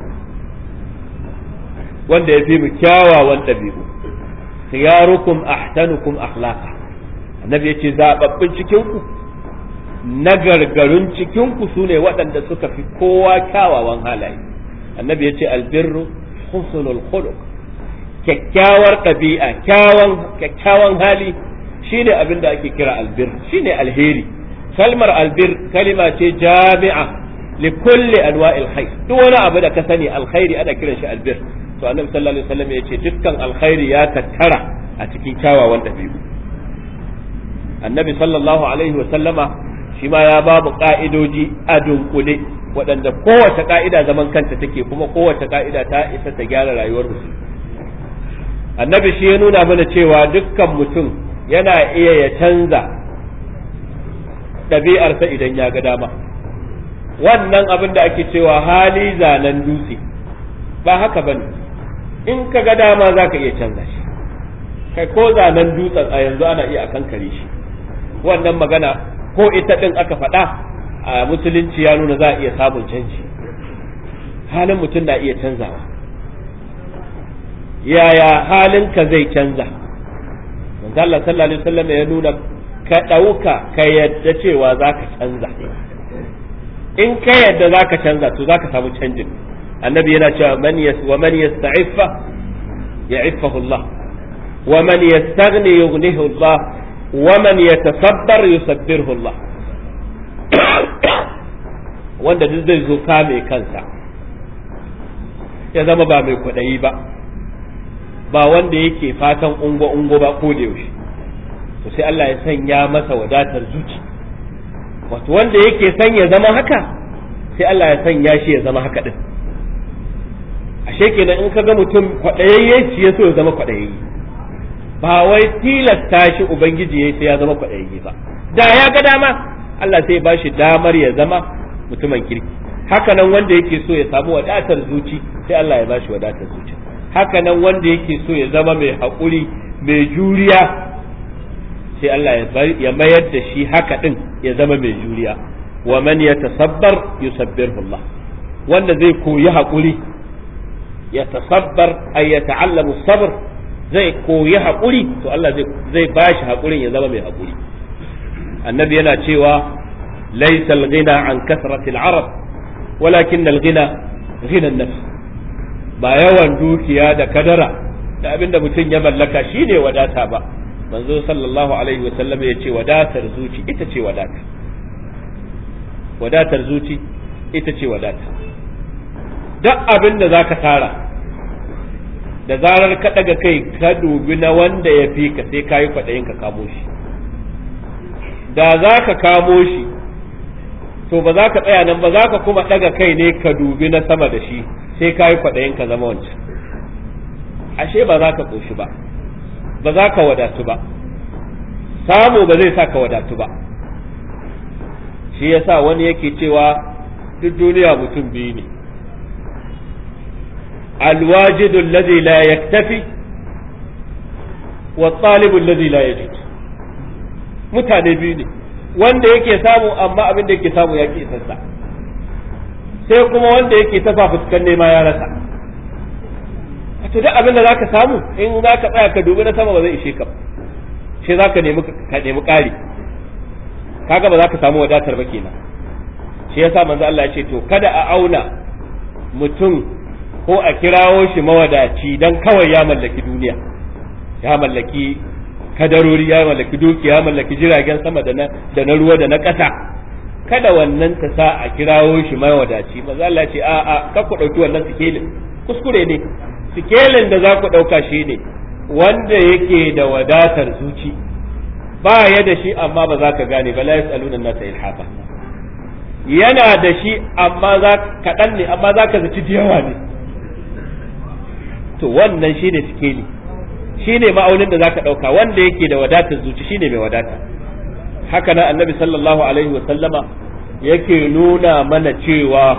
wanda ya fi mu kyawawan ɗabi'u. Khiyarukum ahsanukum akhlaqa. Annabi ya ce zababbin cikin ku, nagargarun cikin ku sune waɗanda suka fi kowa kyawawan halaye. Annabi ya ce albirru husnul khuluq, kyakkyawar ɗabi'a, kyakkyawan hali shine abin da ake kira albir, shine alheri. Kalmar albir kalima ce jami'a li kulli anwa'il khair. Duk wani abu da ka sani alkhairi ana kiran shi albir. To annabi sallallahu alaihi wasallam ya ce dukkan alkhairi ya tattara a cikin kyawawan ɗabi'u. Annabi sallallahu alaihi wasallama shi ma ya babu ka'idoji a dunkule waɗanda kowace ka'ida zaman kanta take, kuma kowace ka'ida ta isa ta gyara rayuwar mutum. Annabi shi ya nuna mana cewa dukkan mutum yana iya ya canza ɗabi'arsa idan ya ga dama. Wannan abin da ake cewa hali zanen dutse ba haka bane. In ka ga dama za ka iya canza shi, kai ko zanen dutsen a yanzu ana iya kankare shi. Wannan magana ko ita ɗin aka faɗa a musulunci ya nuna za a iya samun canji. Halin mutum na iya canzawa. Yaya halinka zai canza? Manzo Allah sallallahu alaihi wasallam ya nuna ka ɗauka ka yadda cewa za ka canza. In ka yadda za ka canza to za ka samu canjin. Annabi yana cewa wa man yasta'iffa ya'iffahu Allah, wa man yastaghni yughnihu Allah, wa man yatasabbar yusabbirhu Allah. Wanda duk zai zo kame kansa ya zama ba mai kwaɗayi ba, ba wanda yake fatan ungo ba ko da yaushe, to sai Allah ya sanya masa wadatar zuci. Wato wanda yake son ya zama haka sai Allah ya sanya shi ya zama haka din. Ashe kenan in ka ga mutum kwaɗayayye shi ya so ya zama kwaɗayayye, ba wai tilasta shi ubangiji ya sai ya zama kwaɗayayye ba. Da ya ga dama Allah sai ya ba shi damar ya zama mutumin kirki. Haka nan wanda yake so ya samu wadatar zuci sai Allah ya ba shi wadatar zuci. Haka nan wanda yake so ya zama mai haƙuri mai juriya sai Allah ya mayar da shi haka din ya zama mai juriya. Wa man yatasabbar yusabbirhu Allah. Wanda zai koyi haƙuri, yatasabbar ay yata'allamu sabr, zai koyi haƙuri to Allah zai bashi haƙurin ya zama mai haƙuri. Annabi yana cewa laysa al-ghina an kasrati al-arab walakin al-ghina ghina an-nafs. Ba yawan dukiya da kadara da abinda mutum ya mallaka shine wadata ba. Manzo sallallahu alaihi wa sallam ya ce wadatar zuci ita ce wadata. Wadatar zuci ita ce wadata. Duk abin da zaka tara, da zarar ka daga kai ka dubi na wanda ya fi ka sai kayi kwaɗayin ka kamo shi. Da za ka kamo shi to ba za ka tsaya nan ba, za ka kuma daga kai ne ka dubi na sama da shi sai kayi kwaɗayin ka zama wancan. Ashe ba za ka ƙoshi ba, ba za ka wadatu ba, samu ba zai sa ka wadatu ba. Shi yasa wani yake cewa duk duniya mutum biyu ne, alwajidu alladhi la yaktafi wa talibu alladhi la yajid. Mutane biyu ne, wanda yake samu amma abin da yake samu ya ki isarsa, sai kuma wanda yake ta fafutukan nema ya rasa. To duk abin da zaka samu in zaka tsaya ka dubi na sama ba zai ishe ka, sai zaka nemi ƙari, kaga ba za ka samu wadatar ba kenan. Shi yasa manzo Allah ya ce to kada a auna mutum ko a kirawo shi mawadaci dan kawai ya mallaki duniya, ya mallaki kadarori, ya mallaki dukiya, ya mallaki jiragen sama da na ruwa da na ƙasa. Kada wannan ta sa a kirawo shi mawadaci. Manzo Allah ya ce a kar ku dauki wannan sikelin, kuskure ne. Sikelin da za ku dauka shi ne wanda yake da wadatar zuci, ba ya da shi amma ba za ka gane ba, la yasaluna an-nasa ilhafa. Yana da shi amma kaɗan ne, amma za ka zaci da yawa ne. To wannan shi ne sikeli, shi ne ma'aunin da za ka ɗauka, wanda yake da wadatar zuci shi ne mai wadata. Haka nan annabi sallallahu alaihi wa sallama yake nuna mana cewa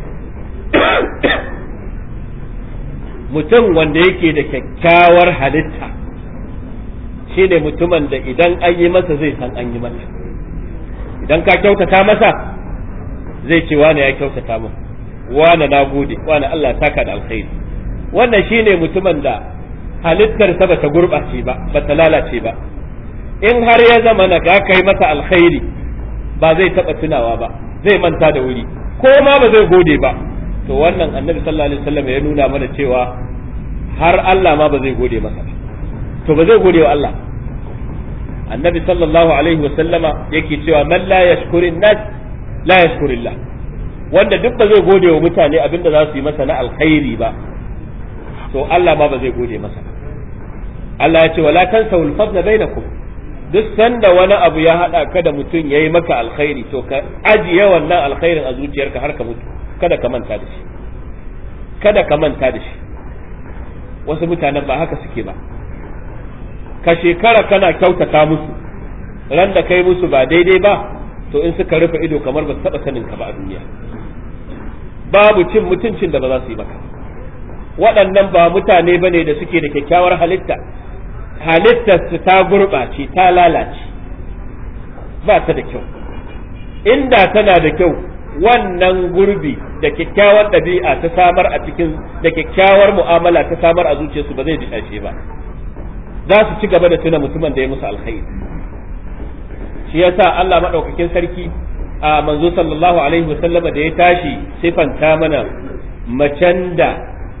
mutum wanda yake da kyakkyawar halitta shi ne mutumin da idan an yi masa zai san an yi masa. Idan ka kyautata masa zai ce wane ya kyautata min, wane na gode, wane Allah saka da alkhairi. Wannan shine mutumin da halittarsa ba ta gurɓace ba, ba ta lalace ba. In har ya zama na ka kai masa alkhairi ba zai taɓa tunawa ba, zai manta da wuri, ko ma ba zai gode ba. To wannan annabi sallallahu alaihi wasallam ya nuna mana cewa har Allah ma ba zai gode masa ba. To ba zai gode wa Allah. Annabi sallallahu alaihi wasallama yake cewa man la yashkurin nas la yashkurillah, wanda duk ba zai gode wa mutane abinda za su yi masa na alkhairi ba, to Allah ma ba zai gode masa. Allah ya ce wala tansawul fadla bainakum, duk sanda wani abu ya hada ka da mutum yayi maka alkhairi to ka ajiye wannan alkhairin a zuciyarka har ka mutu, kada ka manta da shi, kada ka manta da shi. Wasu mutanen ba haka suke ba, ka shekara kana kyautata musu, ran da kai musu ba daidai ba to in suka rufe ido kamar ba su taɓa sanin ka ba a duniya. Babu cin mutuncin da ba za su yi maka. Waɗannan ba mutane ba ne da suke da kyakkyawar halitta, halittarsu ta gurɓace, ta lalace, ba ta da kyau. Inda tana da kyau, wannan gurbi da kyakkyawar ɗabi'a ta samar a cikin, da kyakkyawar mu'amala ta samar a zuciyarsu ba zai ji ba. Za su ci gaba da tuna mutumin da ya musu alkhairi. Shi yasa Allah madaukakin sarki a manzo sallallahu alaihi wasallama da ya tashi sifanta mana macen da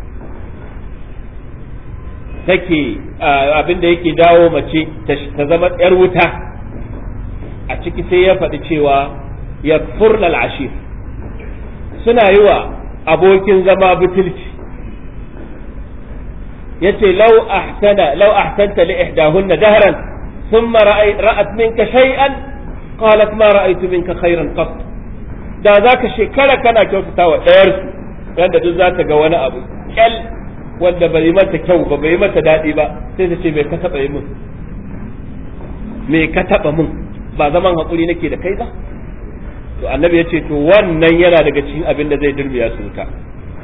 take abin da yake dawo mace ta zama yar wuta, a ciki sai ya faɗi cewa ya furna al'ashir, suna yi wa abokin zama butulci. yace law ahsanta li ihdahunna dahran thumma ra'at minka shay'an qalat ma ra'aytu minka khayran qat. da zaka shekara kana kyautata wa ɗayar su, wanda duk za ta ga wani abu kyal wanda bai mata kyau ba, bai mata daɗi ba, sai ta ce me ka taɓa yi min, me ka taɓa min, ba zaman haƙuri nake da kai ba. to annabi ya ce to wannan yana daga cikin abin da zai durmiya su wuta.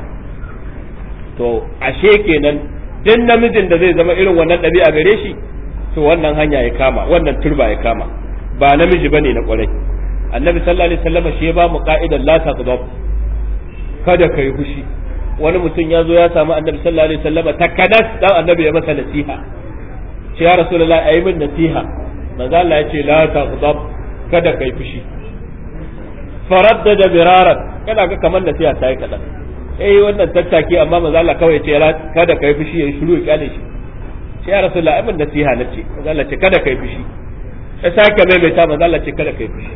to ashe kenan duk namijin da zai zama irin wannan ɗabi'a gare shi, to wannan hanya ya kama, wannan turba ya kama, ba namiji bane na ƙwarai. annabi sallallahu alaihi wasallam shi ya ba mu ka'idar la taghdab, kada kai fushi. wani mutum ya zo ya samu annabi sallallahu alaihi wasallam takadas dan annabi ya masa nasiha, ce ya rasulullahi ayi min nasiha. manzo Allah ya ce la taghdab, kada kai fushi. faraddada biraran, kana ga kamar nasiha ta yi kadan, wannan tattaki, amma manzo Allah kawai ce kada kai fushi, yayi shiru ya kyale shi. ce ya rasulullahi ayi min nasiha nace. manzo Allah ce kada kai fushi. sai sake maimaita, manzo Allah ce kada kai fushi.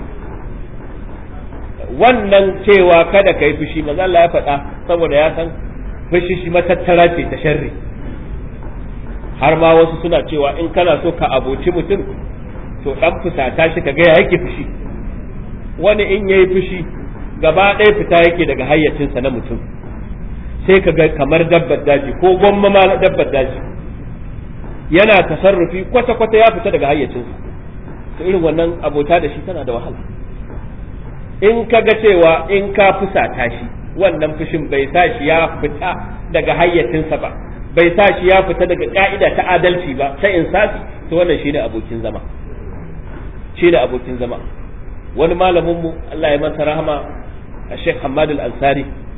wannan cewa kada kai fushi manzo Allah ya faɗa saboda ya san fushi shi matattara ce ta sharri. har ma wasu suna cewa in kana so ka aboci mutum to dan fusata shi ka ga ya yake fushi. wani in yayi fushi gaba ɗaya fita yake daga hayyacinsa na mutum, sai ka ga kamar dabbar daji ko gwamma ma dabbar daji, yana tasarrufi kwata-kwata ya fita daga hayyacinsa. to irin wannan abota da shi tana da wahala. in ka ga cewa in ka fusata shi, wannan fushin bai sa shi ya fita daga hayyacinsa ba, bai sa shi ya fita daga ka'ida ta adalci ba, ta insafi, to wannan shine abokin zama, shine abokin zama. wani malamin mu Allah ya masa rahama, Sheikh Hamad Al-Ansari,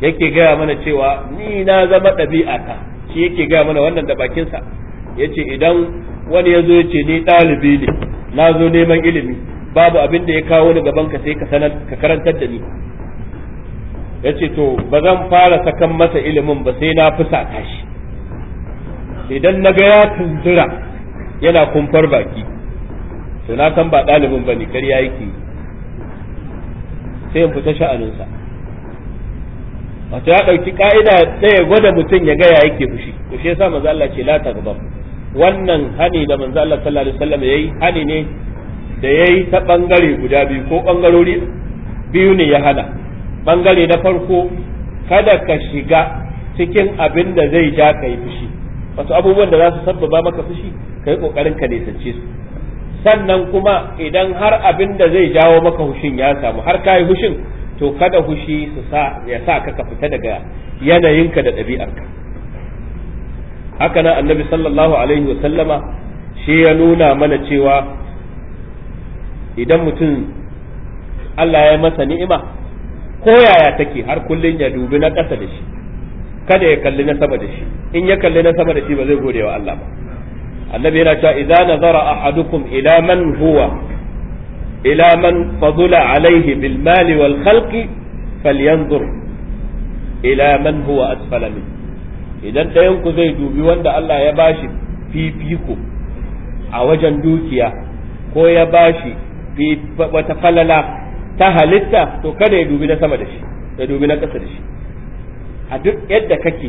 yake gaya mana cewa ni na zama ɗabi'ata, shi yake gaya mana wannan da bakinsa. Yace idan wani ya zo ya ce ni ɗalibi ne, na zo neman ilimi, babu abin da ya kawo ni gaban ka sai ka karantar da ni. Yace to ba zan fara sakan masa ilimin ba sai na fusata shi. Idan na ga ya tunzura yana kumfar baki, to na san ba ɗalibin ba ne, ƙarya yake, sai in fita sha'aninsa. Wato ya ɗauki ka'ida sai ya gwada mutum ya gaya yake fushi, to shi yasa manzo Allah ce la taghdab. Wannan hani da manzo Allah sallallahu alaihi wasallam yayi hani ne da yayi ta bangare guda biyu ko bangarori biyu ne ya hana. Bangare na farko, kada ka shiga cikin abin da zai ja ka yi fushi, wasu abubuwan da za su sabbaba maka fushi ka yi kokarin ka nisance su. Sannan kuma idan har abin da zai jawo maka hushin ya samu har ka yi hushin, to kada hushi ya sa ka fita daga yanayinka da ɗabi'arka. Haka nan annabi sallallahu alaihi wa sallama shi ya nuna mana cewa idan mutum Allah ya masa ni'ima ko yaya take, har kullun ya dubi na ƙasa da shi, kada ya kalli na sama da shi. In ya kalli na sama da shi ba zai gode wa Allah ba. Annabi yana cewa idza nazara ahadukum ila man fadula alaihi bil mali wal khalqi falyanzur ila man huwa asfala min. Idan ɗayan ku zai dubi wanda Allah ya bashi fifiko a wajen dukiya ko ya bashi wata falala ta halitta, to kada ya dubi na sama da shi, ya dubi na ƙasa da shi. A duk yadda kake,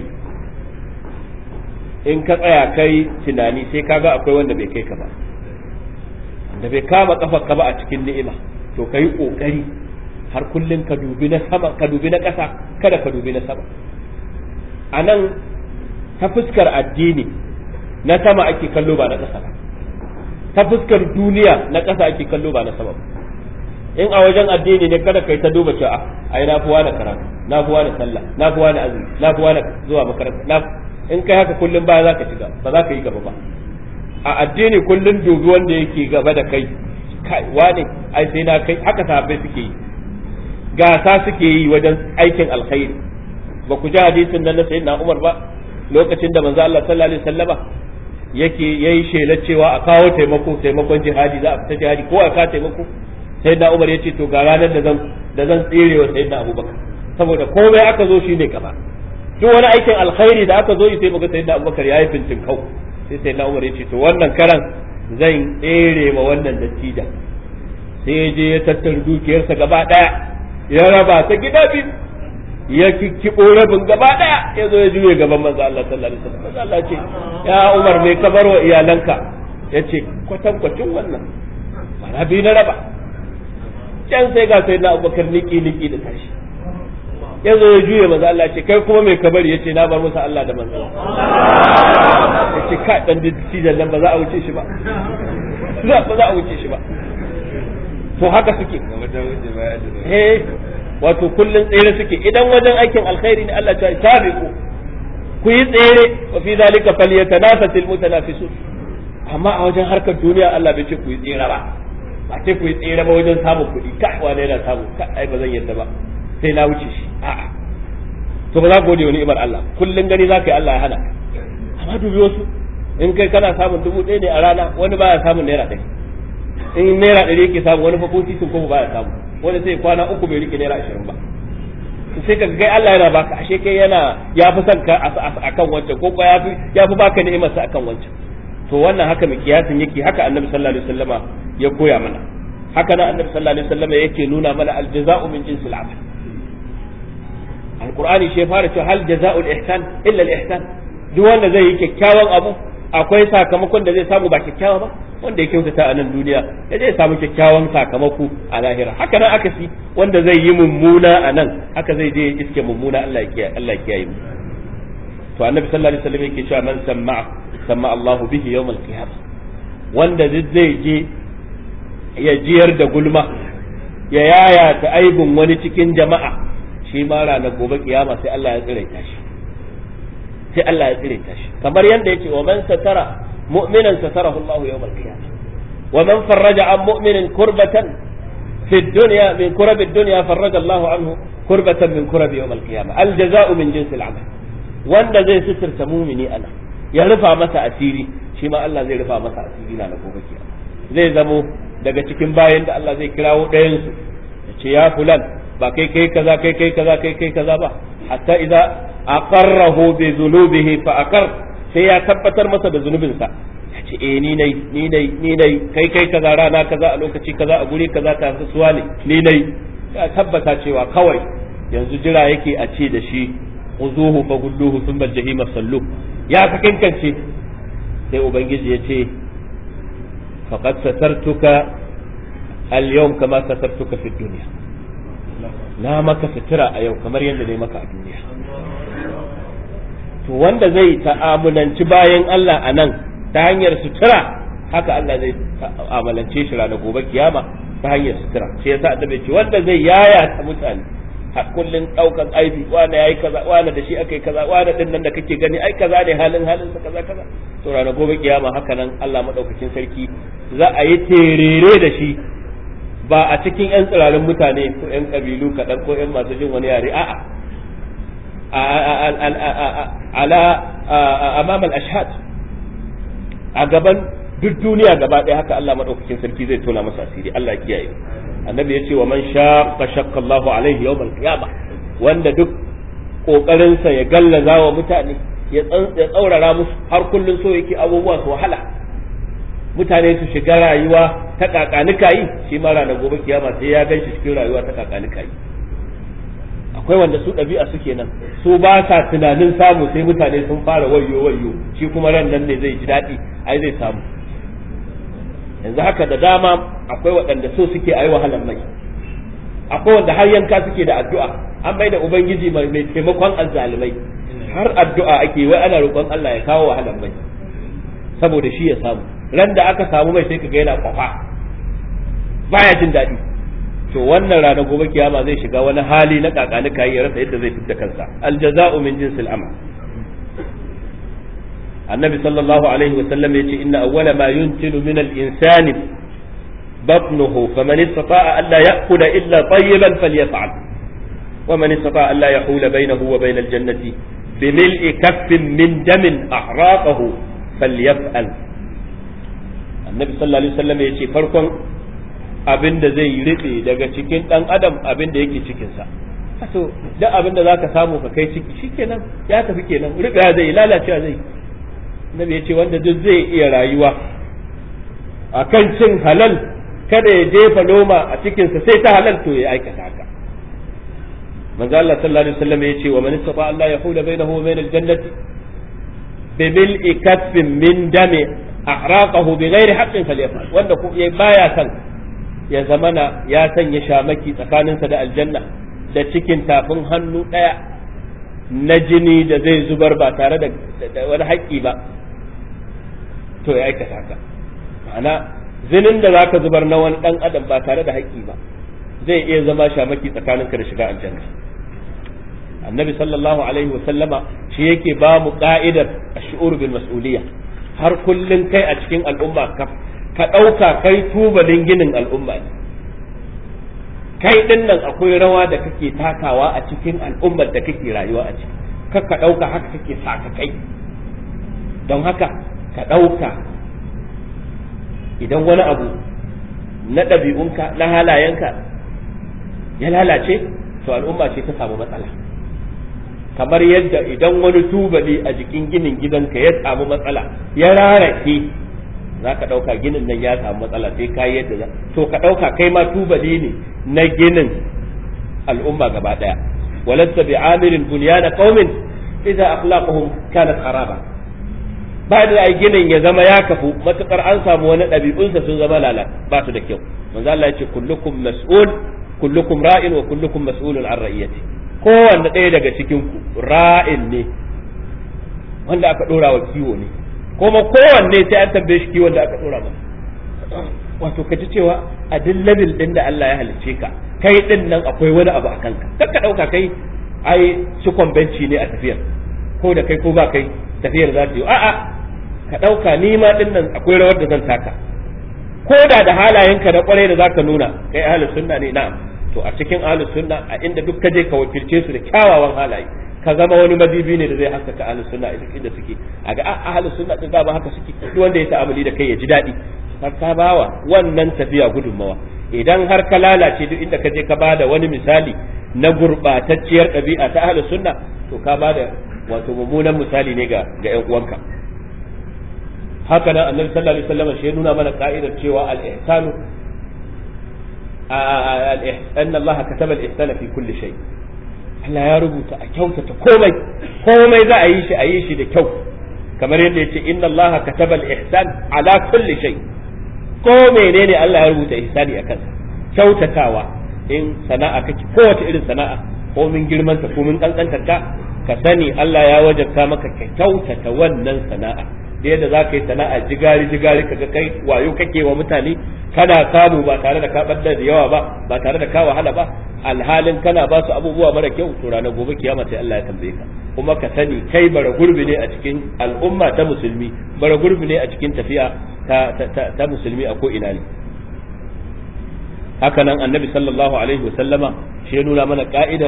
in ka tsaya kai tunani sai kaga akwai wanda bai kai ka ba, da bai kama kafarka ba a cikin ni'ima, to kai kokari har kullun ka dubi na sama, ka dubi na ƙasa, kada ka dubi na sama. Anan ta fuskar addini na sama ake kallo ba na ƙasa ba, ta fuskar duniya na ƙasa ake kallo ba na sama ba. In a wajen addini ne kada kai ta duba cewa ai na fuwa da karatu, na fuwa da sallah, na fuwa da azumi, na fuwa da zuwa makaranta. In kai haka kullum baya za ka shiga, ba za ka yi gaba ba. A addini kullum dubi wanda yake gaba da kai, wane ai sai na kai, haka sahabbai suke yi, gasa suke yi wajen aikin alkhairi. Ba ku ji hadisin nan na sayyidina Umar ba, lokacin da manzo Allah sallallahu alaihi wasallama yayi shelar cewa a kawo taimakon jihadi, za a fita jihadi ko a ka taimako. Sayyidina Umar ya ce to ga ranar da zan tsere wa sayyidina Abubakar, saboda komai aka zo shi ne gaba. Duk wani aikin alkhairi da aka zo sai muga sayyidina Abubakar yayi fintin kau, sai sayyidina Umar ya ce to wannan karan zan tsere ma wannan dattija. Sai ya je ya tattara dukiyarsa gaba daya, ya raba ta gida biyu, ya kikkibo rabin gaba daya, ya zo ya juye gaban manzo Allah sallallahu alaihi wasallam. Manzo Allah ce ya Umar me ka bar wa iyalanka? Yace kwatankwacin wannan, rabi na raba. Can sai ga sayyidina Abubakar niki da tashi, ya zo ya juye manzo Allah ce kai kuma mai kabari, yace na bar musu Allah da manzo. Yace ka dan dattijan nan ba za a wuce shi ba, ba za a wuce shi ba. To haka suke, wato kullun tsere suke. Idan wajen aikin alkhairi ne Allah ta tabiqu, ku yi tsere, wa fi zalika falyatanafasil mutanafisun. Amma a wajen harkar duniya Allah bai ce ku yi tsere ba, ba ce ku yi tsere ba wajen samun kuɗi. Kai wane yana samu, ai ba zan yadda ba, sai na wuce shi. A'a, to ba za ka gode wa ni'imar Allah, kullun gani za ka yi Allah ya hana. Amma dubi wasu, in kai kana samun 1000 ne a rana, wani baya samun naira 100. In naira 100 yake samu, wani fa ko titin ko baya samu, wani sai kwana 3 bai rike naira 20 ba. Sai ka ga Allah yana baka, ashe kai ya fi son ka akan wancan, ko ya fi baka ni'imar sa akan wancan. To wannan haka mai kiyasin yake, haka Annabi sallallahu alaihi wasallama ya koya mana. Haka nan Annabi sallallahu alaihi wasallama yake nuna mana aljaza'u min jinsil amal. Alqur'ani shi ya fara cewa hal jaza'ul ihsan illa al-ihsan. Duk wanda zai yi kyakkyawan abu akwai sakamakon da zai samu ba kyakkyawa ba. Wanda ya kyautata a nan duniya ya zai samu kyakkyawan sakamako a lahira. Haka nan aka si wanda zai yi mummuna a nan, haka zai je iske mummuna. Allah ya kiyaye mu. To Annabi sallallahu alaihi wasallam yake cewa man samma Allah bihi yawm al-qiyamah, wanda zai je ya jiyar da gulma, ya yaya ta aibun wani cikin jama'a, shi ma ranar gobe kiyama sai Allah ya tsiraita shi, sai Allah ya tsiraita shi. Kamar yanda yake wa man satara mu'minan satarahu Allah yawm al-qiyamah, wa man farraja an mu'minin kurbatan fi dunya min kurab ad-dunya farraja Allah anhu kurbatan min kurabi yawm al-qiyamah al-jaza'u min jinsil amal. Wanda zai suturta mumini ana ya rufa masa asiri, shi ma Allah zai rufa masa asiri na gobe kiyama. Zai zamo daga cikin bayan da Allah zai kirawo ɗayan su ya ce ya fulan ba kai kaza kai kaza ba, hatta idza aqarrahu bi dhunubihi fa aqar, sai ya tabbatar masa da zunubinsa ya ce ni nai kai kaza rana kaza a lokaci kaza a guri kaza ka suwa ne ni nai, ya tabbata cewa kawai yanzu jira yake a ce da shi uzuhu fa gulluhu thumma jahima sallu, ya ka kinkance. sai ubangiji ya ce faqad satartuka al-yawm kama satartuka fi dunya, na maka fitira a yau kamar yadda ne maka a duniya. To wanda zai ta'amulanci bayan Allah a nan ta hanyar sutura, haka Allah zai ta'amalance shi ranar gobe kiyama ta hanyar sutura. Sai yasa annabi ce wanda zai yaya ta mutane har kullun daukan aibi, wanda yayi kaza, wanda da shi akai kaza, wanda din nan da kake gani ai kaza ne halin sa kaza. To ranar gobe kiyama haka nan Allah madaukakin sarki za a yi terere da shi, ba a cikin 'yan tsirarin mutane ko 'yan ƙabilu kaɗan ko 'yan masu jin wani yare, a'a amamal ashad, a gaban duk duniya gaba ɗaya haka Allah maɗaukakin sarki zai tona masa asiri. Allah kiyaye. Annabi ya ce wa man shaqqa Allahu alaihi yawmal qiyamah, wanda duk kokarinsa ya gallaza wa mutane ya tsaurara musu har kullun so yake abubuwa su wahala, mutane su shiga rayuwa ta kakanika yi, shi ma ranar gobe kiyama sai ya gan shi cikin rayuwa ta kakanika yi. Akwai wanda su ɗabi'a suke nan, su ba sa tunanin samu sai mutane sun fara wayyo shi kuma ran nan ne zai ji daɗi, ai zai samu. Yanzu haka da dama akwai waɗanda so suke ayi wahalar mai, akwai wanda har yanka suke da addu'a, an bai da ubangiji mai taimakon azzalimai, har addu'a ake wai ana roƙon Allah ya kawo wahalar mai saboda shi ya samu. Ran da aka samu mai sai kaga yana kwafa, baya jin daɗi. To wannan rana gobe kiyama zai shiga wani hali na kakanika ya rasa yadda zai fitta kansa. Aljaza'u min jinsil amal. Annabi sallallahu alaihi wa sallam yace inna awwala ma yuntilu min al-insani batnuhu faman istata'a an la ya'kula illa tayyiban falyaf'al wa man istata'a an la yahula bainahu wa bain al-jannati bimil'i kaffin min damin ahraqahu falyaf'al. Annabi sallallahu alaihi wasallam ya ce farkon abin da zai riɓe daga cikin ɗan adam abin da yake cikinsa. To duk abin da zaka samu ka kai ciki shikenan ya tafi kenan, riɓewa zai lalacewa zai. Annabi ya ce wanda duk zai iya rayuwa akan cin halal, kada ya jefa loma a cikinsa sai ta halal, to ya aikata haka. Manzo Allah sallallahu alaihi wasallam ya ce wa man istata Allah yahula bainahu wa bainal jannati bi mil'i kaffin min dami ahraqahu bighairi haqqin falyafal, wanda ko baya kan ya zamana ya sanya shamaki tsakaninsa da aljanna da cikin tafin hannu daya na jini da zai zubar ba tare da wani haƙƙi ba, to ya aikata haka. Ma'ana zinin da zaka zubar na wani dan adam ba tare da haƙƙi ba zai iya zama shamaki tsakaninka da shiga aljanna. Annabi sallallahu alaihi wa sallama shi yake ba mu ka'idar ash-shu'ur bil mas'uliyya. Har kullun kai a cikin al'umma ka ɗauka kai tubalin ginin al'umma ne, kai ɗin nan akwai rawa da kake takawa a cikin al'ummar da kake rayuwa a ciki, ka ɗauka haka kake saka kai. Don haka ka ɗauka idan wani abu na ɗabi'unka na halayenka ya lalace, to al'umma ce ta samu matsala. Kamar yadda idan wani tubali a jikin ginin gidanka ya samu matsala ya rarake, za ka ɗauka ginin nan ya samu matsala sai ka yi yadda to ka ɗauka kai ma tubali ne na ginin al'umma gaba ɗaya. walasta bi amirin bunyana qaumin idza akhlaquhum kanat kharaba, ba da ai ginin ya zama ya kafu matukar an samu wani ɗabi'unsa sun zama lalata ba su da kyau. manzo Allah ya ce kullukum mas'ul, kullukum ra'in wa kullukum mas'ulun an ra'iyati. kowanne ɗaya daga cikin ku ra'in ne, wanda aka ɗora wa kiwo ne, kuma kowanne sai an tambaye shi kiwon da aka ɗora masa. Wato ka ji cewa a duk level ɗin da Allah ya halicce ka, kai ɗin nan akwai wani abu a kanka. Kar ka ɗauka kai ai su benci ne a tafiyar, ko da kai ko ba kai tafiyar za ta yi. A'a, ka ɗauka ni ma ɗin nan akwai rawar da zan taka, ko da halayenka na kwarai da zaka nuna kai ahlus sunna ne, na'am, to a cikin ahlus sunna a inda duk ka je ka wakilce su da kyawawan halaye ka zama wani madibi ne da zai haskaka ahlus sunna inda suke a ga ahlus sunna din ba haka suke duk wanda ya ta'amuli da kai ya ji daɗi har ka bawa wannan tafiya gudunmawa. Idan har ka lalace duk inda ka je ka bada wani misali na gurbatacciyar ɗabi'a ta ahlus sunna to ka bada wato mummunan misali ne ga ƴan uwanka. haka nan annabi sallallahu alaihi wasallam shi nuna mana ka'idar cewa al-ihsanu anna Allah kataba al-ihsana fi kulli shay. Allah ya rubuta a kyautata komai za a yi shi da kyau kamar yadda yace inna Allah kataba al-ihsan ala kulli shay. ko menene Allah ya rubuta ihsani akan kyautatawa. In sana'a kake kowace irin sana'a ko min girman ta ko min kankantar ka sani Allah ya wajabta maka ka kyautata wannan sana'a da yadda za ka yi sana'a jigari kaga kai wayo kake wa mutane kana samu ba tare da ka ɓadda da yawa ba tare da ka wahala ba, alhalin kana ba su abubuwa mara kyau, to ranar gobe kiyama sai Allah ya tambaye ka. Kuma ka sani kai bara gurbi ne a cikin al'umma ta musulmi, bara gurbi ne a cikin tafiya ta musulmi a ko ina ne. haka nan annabi sallallahu alaihi wasallama shi ya nuna mana ka'idar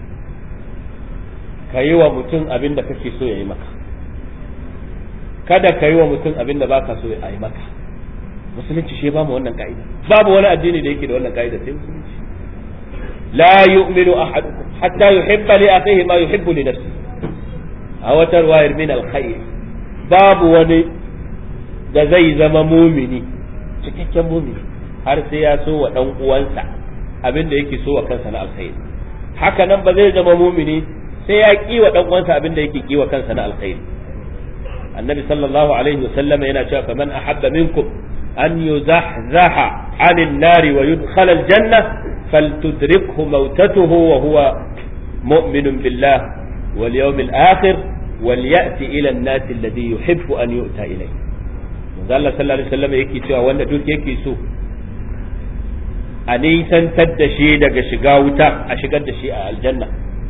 ka yi wa mutum abin da kake so ya yi maka, kada ka yi wa mutum abin da baka so ya yi maka. Musulunci shi ba mu wannan ka'ida, babu wani addini da yake da wannan ka'ida sai musulunci. la yu'minu ahadukum hatta yuhibba li akhihi ma yuhibbu li nafsihi, a wata riwayar min alkhair, babu wani da zai zama mumini cikakken mumini har sai ya so wa dan uwansa abin da yake so wa kansa na alkhairi. haka nan ba zai zama mumini sai ya ki wa dan uwansa abin da yake ki wa kansa na alkhairi. annabi sallallahu alaihi wasallam yana cewa faman ahabba minkum an yuzahzaha 'anil nari wa yudkhala aljanna faltudrikhu mautatuhu wa huwa mu'minun billah wal yawmil akhir walyati ila an-nasi alladhi yuhibbu an yu'ta ilayhi. Allah sallallahu alaihi wasallam yake cewa wanda duk yake so a nisantar da shi daga shiga wuta a shigar da shi a aljanna,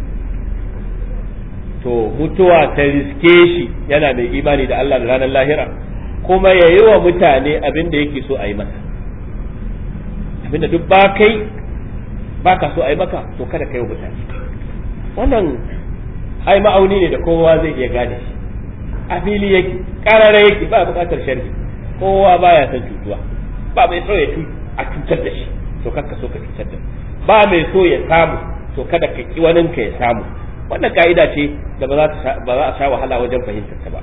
to mutuwa ta riske shi yana mai imani da Allah da ranar lahira, kuma ya yi wa mutane abin da yake so a yi masa. Abin da duk ba ka so a yi maka, to kada ka yi wa mutane. Wannan ai ma'auni ne da kowa zai iya gane shi, a fili yake, karara yake, ba bukatar sharhi. Kowa baya son cutuwa, ba mai so ya a cutar da shi, to kakka so ka cutar da, ba mai so ya samu, to kada ka ki wanin ka ya samu. Wannan ka'ida ce da ba za a sha wahala wajen fahimtar ta ba.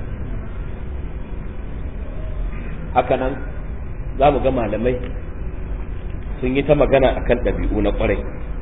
Haka nan za mu ga malamai sun yi ta magana akan ɗabi'u na ƙwarai,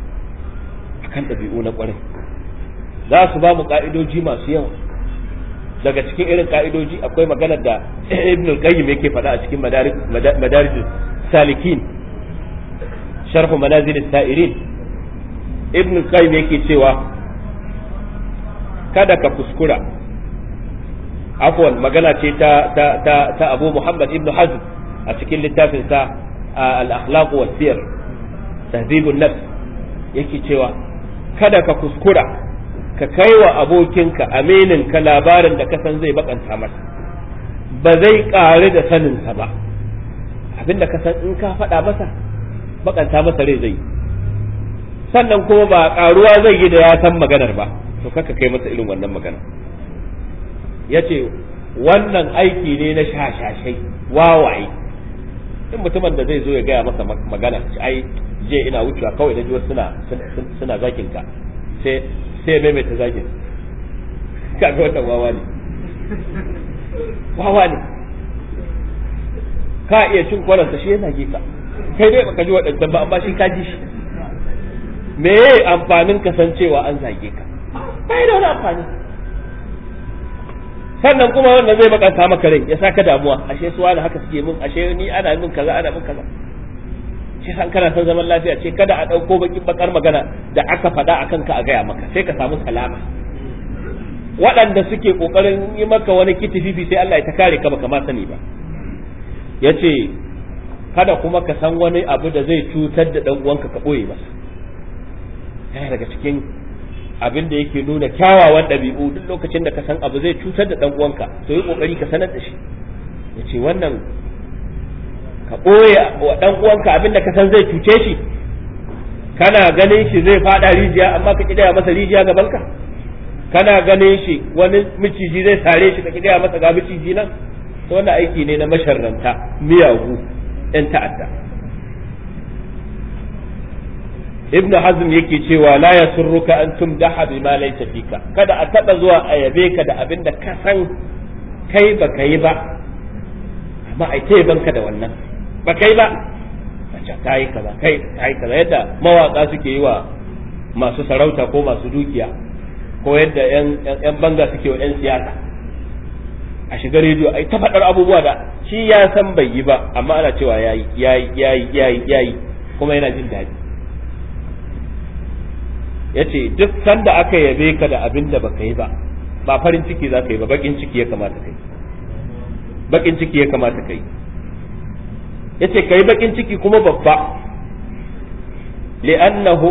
za su ba mu ka'idoji masu yawa. Daga cikin irin ka'idoji akwai maganar da Ibn al-Qayyim yake faɗa a cikin Madarij Salikin, Sharh Manazil Sa'irin. Ibn al-Qayyim yake cewa kada ka kuskura, afwan, magana ce ta Abu Muhammad Ibn Hazm a cikin littafin sa al-Akhlaq wa Siyar, Tahdhib an-Nafs, yake cewa kada ka kuskura ka kai wa abokinka amininka labarin da kasan zai bakanta masa, ba zai ƙari da saninsa ba. Abinda kasan in ka faɗa masa bakanta masa rai zai, sannan kuma ba ƙaruwa zai yi da ya san maganar ba, to kaka kai masa irin wannan magana. Ya ce wannan aiki ne na shashashai wawaye. In mutumin da zai zo ya gaya masa magana, ai je ina wucewa kawai da jiwa suna zakin ka, sai maimaita zagin, kaga wannan wawa ne ka iya cin kwararsa shi ya zage ka, kai dai baka ji waɗancan ba, amma shi ka ji shi. me yayi amfanin kasancewa an zage ka? bai da wani amfani. Sannan kuma wanda zai bakanta maka rai ya saka damuwa, ashe suwa da haka suke mun, ashe ni ana min kaza shi san kana son zaman lafiya ce kada a ɗauko bakar magana da aka faɗa a kanka a gaya maka, sai ka samu salama. Waɗanda suke ƙoƙarin yi maka wani kitififi sai Allah ya ta kare ka baka ma sani ba. Ya ce kada kuma ka san wani abu da zai cutar da ɗan uwanka ka ɓoye masa. Yana daga cikin abin da yake nuna kyawawan ɗabi'u, duk lokacin da ka san abu zai cutar da ɗan uwanka to yi ƙoƙari ka sanar da shi. Ya ce wannan ka ɓoye wa ɗan uwanka abin da ka san zai cuce shi, kana ganin shi zai fada rijiya amma ka kidaya masa rijiya gaban ka kana ganin shi wani miciji zai sare shi ka kidaya masa ga miciji nan to wannan aiki ne na masharranta miyagu yan ta'adda. ibnu hazm yake cewa la yasurruka an tumdaha bima laysa fika, kada a taba zuwa a yabe ka da abin da ka san kai baka yi ba amma ai ta banka da wannan baka yi ba mace ta yi kaza kai ta yi kaza, yadda mawaka suke yi wa masu sarauta ko masu dukiya ko yadda yan banga suke wa yan siyasa a shiga rediyo ai ta faɗar abubuwa da shi ya san bai yi ba amma ana cewa yayi kuma yana jin daɗi. yace duk sanda aka yabe ka da abin da baka yi ba farin ciki za ka yi ba, bakin ciki ya kamata kai, bakin ciki ya kamata kai. yace kai bakin ciki kuma babba, li'annahu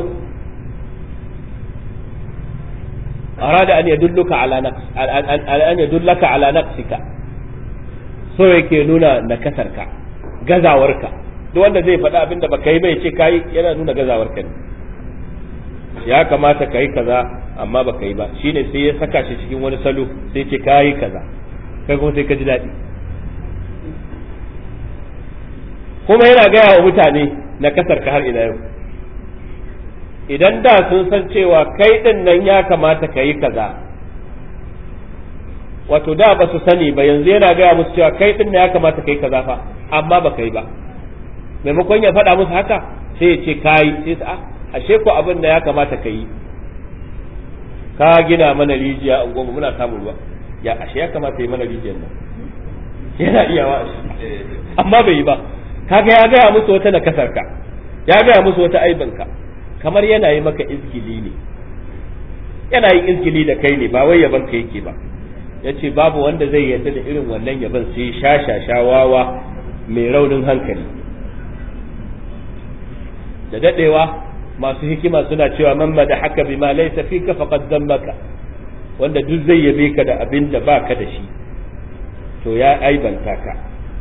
arada an yadullaka ala naqsika, so yake nuna nakasarka, gazawarka. duk wanda zai faɗa abin da baka yi ba yace kai, yana nuna gazawarka ne. ya kamata ka yi kaza amma ba ka yi ba, shine sai ya saka shi cikin wani salo sai ce ka yi kaza, kai kuma sai ka ji daɗi. kuma yana gaya wa mutane na kasar ka har ila yau, idan da sun san cewa kai ɗin nan ya kamata ka yi kaza, wato da ba su sani ba, yanzu yana gaya musu cewa kai ɗin nan ya kamata ka yi kaza fa amma ba ka yi ba. maimakon ya faɗa musu haka sai ya ce ka yi, sai ashe ko abin da ya kamata ka yi, ka gina mana rijiya a unguwa muna samun ruwa, ya ashe ya kamata yi mana rijiyar nan, yana iyawa amma bai yi ba. kaga ya gaya musu wata nakasarka, ya gaya musu wata aibanka, kamar yana yi maka izgili ne, yana yin izgili da kai ne, ba wai yaban ka yake ba. yace babu wanda zai yarda da irin wannan yaban sai shashashawawa mai raunin hankali. da dadewa masu hikima suna cewa man madahaka bima laysa fika faqad dhammaka, wanda duk zai yabe ka da abin da baka da shi to ya aibanta ka.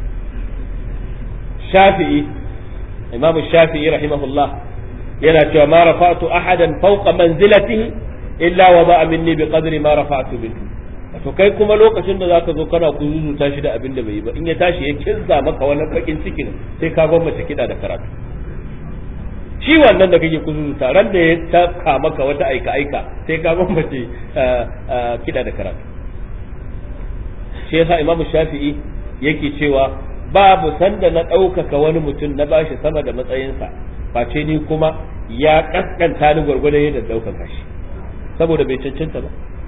Shafi'i, Imam Shafi'i rahimahullah yana cewa ma rafa'tu ahadan fawqa manzilatihi illa wada'a minni biqadri ma rafa'tu bihi. to kai kuma lokacin da zaka zo kana kuzuzuta shi da abin da bai yi ba, in ya tashi ya kinza maka wani bakin cikin sai ka gwamnati kida da karatu. shi wannan da kake kuzuzuta ran da ya taka maka wata aika sai ka gwamnati kida da karatu. shi yasa Imam Shafi'i yake cewa babu sanda na ɗaukaka wani mutum na bashi sama da matsayinsa face ni kuma ya kaskanta ni gwargwadon yadda ɗaukaka shi saboda bai cancanta ba.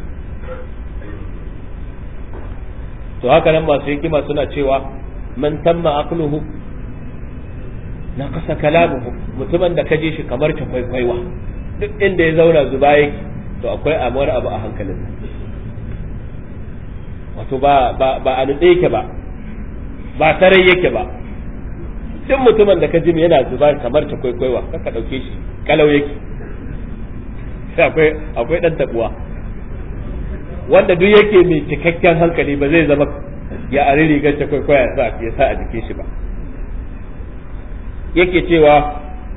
to haka nan masu hikima suna cewa man tamma aqluhu na kasa kalamuhu, mutumin da kaje shi kamar ta kwaikwaiwa, duk inda ya zauna zuba yake to akwai amur abu a hankalin, wato ba a nutse yake ba tarai yake ba. duk mutumin da kaji yana zuba kamar ta kwaikwaiwa kaka dauke shi kalau yake, sai akwai dan tabuwa. wanda duk yake mai cikakken hankali ba zai zama ya ari rigar ta kwaikwaya ya sa a jikin shi ba. yake cewa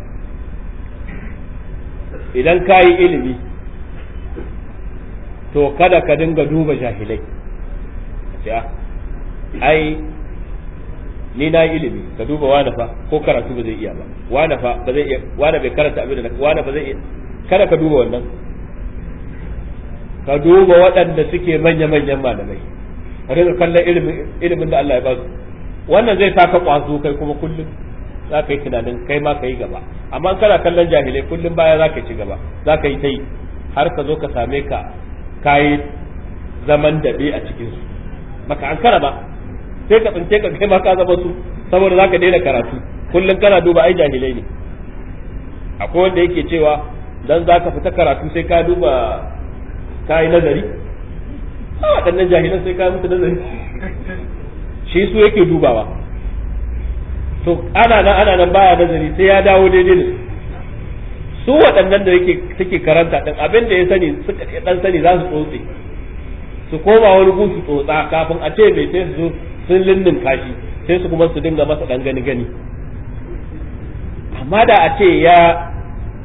idan ka yi ilimi to kada ka dinga duba jahilai, ai ni na yi ilimi ka duba wani fa ko karatu ba zai iya ba, wani fa ba zai iya, wani bai karanta abin da wani ba zai iya, kada ka duba wannan, ka duba waɗanda suke manya-manyan malamai, ka dinga kallon ilimin da Allah ya ba su. wannan zai saka kwazo kai kuma kullum za ka yi tunanin kai ma ka yi gaba, amma kana kallon jahilai kullum baya za ka ci gaba, za ka yi ta yi har ka zo ka same ka yi zaman daɓe a cikinsu baka an kara ba, sai ka tsince ka kai ma ka zama su saboda za ka daina karatu kullum kana duba ai jahilai ne. akwai wanda yake cewa dan za ka fita karatu sai ka duba ka yi nazari, a waɗannan jahilan sai ka musu nazari shi su yake dubawa. to ana nan baya nazari sai ya dawo daidai da su waɗannan da suke karanta ɗin abin da ya sani suka ɗan sani za su tsotse su koma wani gun su tsotsa kafin a ce mai sai su sun linnin kashi sai su kuma su dinga masa ɗan gani amma da a ce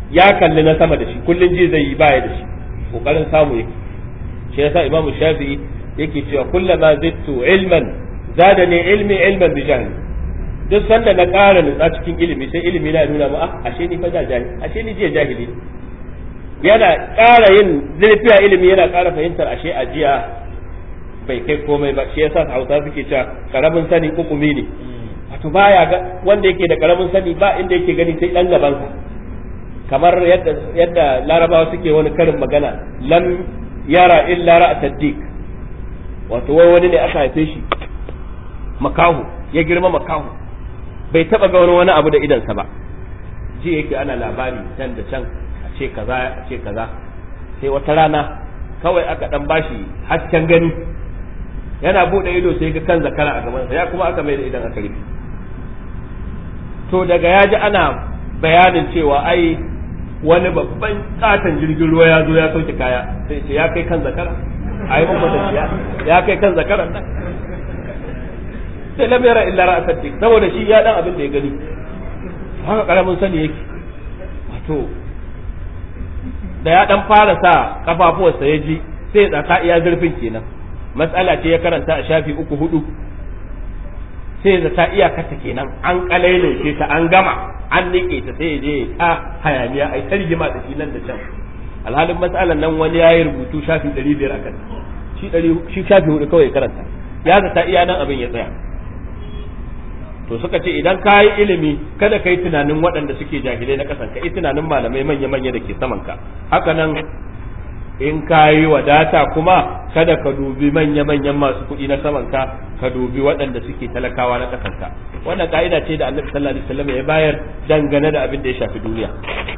ya kalli na sama da shi kullun ji zai yi baya da shi kokarin samu yake shi yasa Imam Shafi'i yake cewa kullama zittu ilman zadani ilmi ilman bi jahli duk sanda na ƙara nutsa cikin ilimi sai ilimi na nuna ma ashe ni fa da jahili ashe ni jiya jahili yana ƙara yin zurfiya ilimi yana ƙara fahimtar ashe ajiya bai kai komai ba shi yasa Hausa suke cewa karamin sani kukumi ne wato baya ga wanda yake da karamin sani ba inda yake gani sai dan gaban sa kamar yadda Larabawa suke wani karin magana lam yara illa ra'a taddik wato wani ne aka haife shi makahu ya girma makahu bai taba ga wani abu da idansa ba ji yake ana labari can da can a ce kaza sai wata rana kawai aka dan bashi hasken gani yana bude ido sai ga kan zakara a gabansa ya kuma aka mai da idan aka rufe to daga ya ji ana bayanin cewa ai wani babban katon jirgin ruwa ya zo ya sauke kaya sai ce ya kai kan zakara ai mun kwatanta ya kai kan zakara nan sai lam yara illa ra'sat saboda shi ya dan abin da ya gani haka karamin sani yake wato da ya dan fara sa kafafuwarsa ya ji sai ya tsaka iya zurfin kenan matsala ce ya karanta a shafi 3-4 sai ya ta iya kata kenan an kalaile ta an gama an nike ta sai ya je ta hayaniya ai tarjima da shi nan da can alhalin matsalan nan wani yayi rubutu shafi 500 akan shi shafi 4 kawai karanta ya ta iya nan abin ya tsaya to suka ce idan ka yi ilimi kada ka yi tunanin waɗanda suke jahilai na ƙasan ka yi tunanin malamai manya-manya da ke saman ka haka nan in ka yi wadata kuma kada ka dubi manya-manyan masu kuɗi na saman ka ka dubi waɗanda suke talakawa na ƙasan ka wannan ka'ida ce da Annabi sallallahu alaihi wasallam ya bayar dangane da abin da ya shafi duniya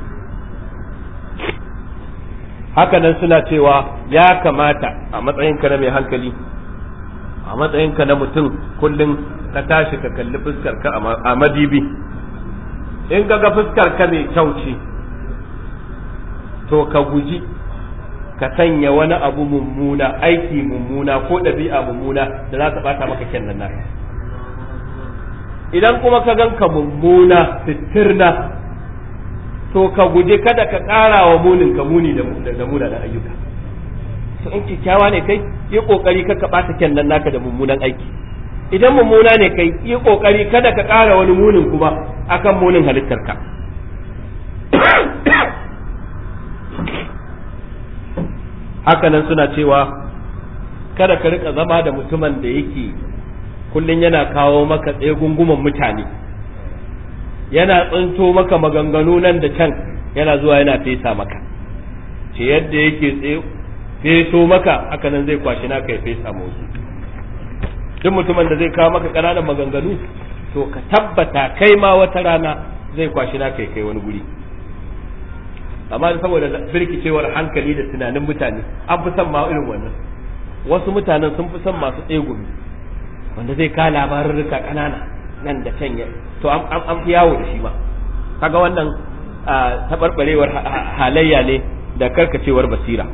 haka nan suna cewa ya kamata a matsayinka na mai hankali a matsayinka na mutum kullum ka tashi ka kalli fuskar ka a madibi in ka ga fuskar ka mai kyau ce to ka guji ka sanya wani abu mummuna aiki mummuna ko ɗabi'a mummuna da za ta bata maka kyan nan naka idan kuma ka ganka mummuna fitirna to ka guji kada ka ƙara wa munin ka muni da munanan ayyuka to in kyakkyawa ne kai yi kokari ka bata kyan nan naka da mummunan aiki idan mummuna ne kai yi kokari kada ka ƙara wani munin kuma akan munin halittarka haka nan suna cewa kada ka rika zama da mutumin da yake kullun yana kawo maka tsegunguman mutane yana tsinto maka maganganu nan da can yana zuwa yana fesa maka ce yadda yake feso maka haka nan zai kwashi naka ya fesa musu duk mutumin da zai kawo maka ƙananan maganganu to ka tabbata kai ma wata rana zai kwashi naka ya kai wani guri amma saboda birkicewar hankali da tunanin mutane an fi son ma irin wannan wasu mutanen sun fi son masu tsegumi wanda zai ka labarurruka ƙanana nan da can ya to an fi yawo da shi ma kaga wannan taɓarɓarewar halayya ne da karkacewar basira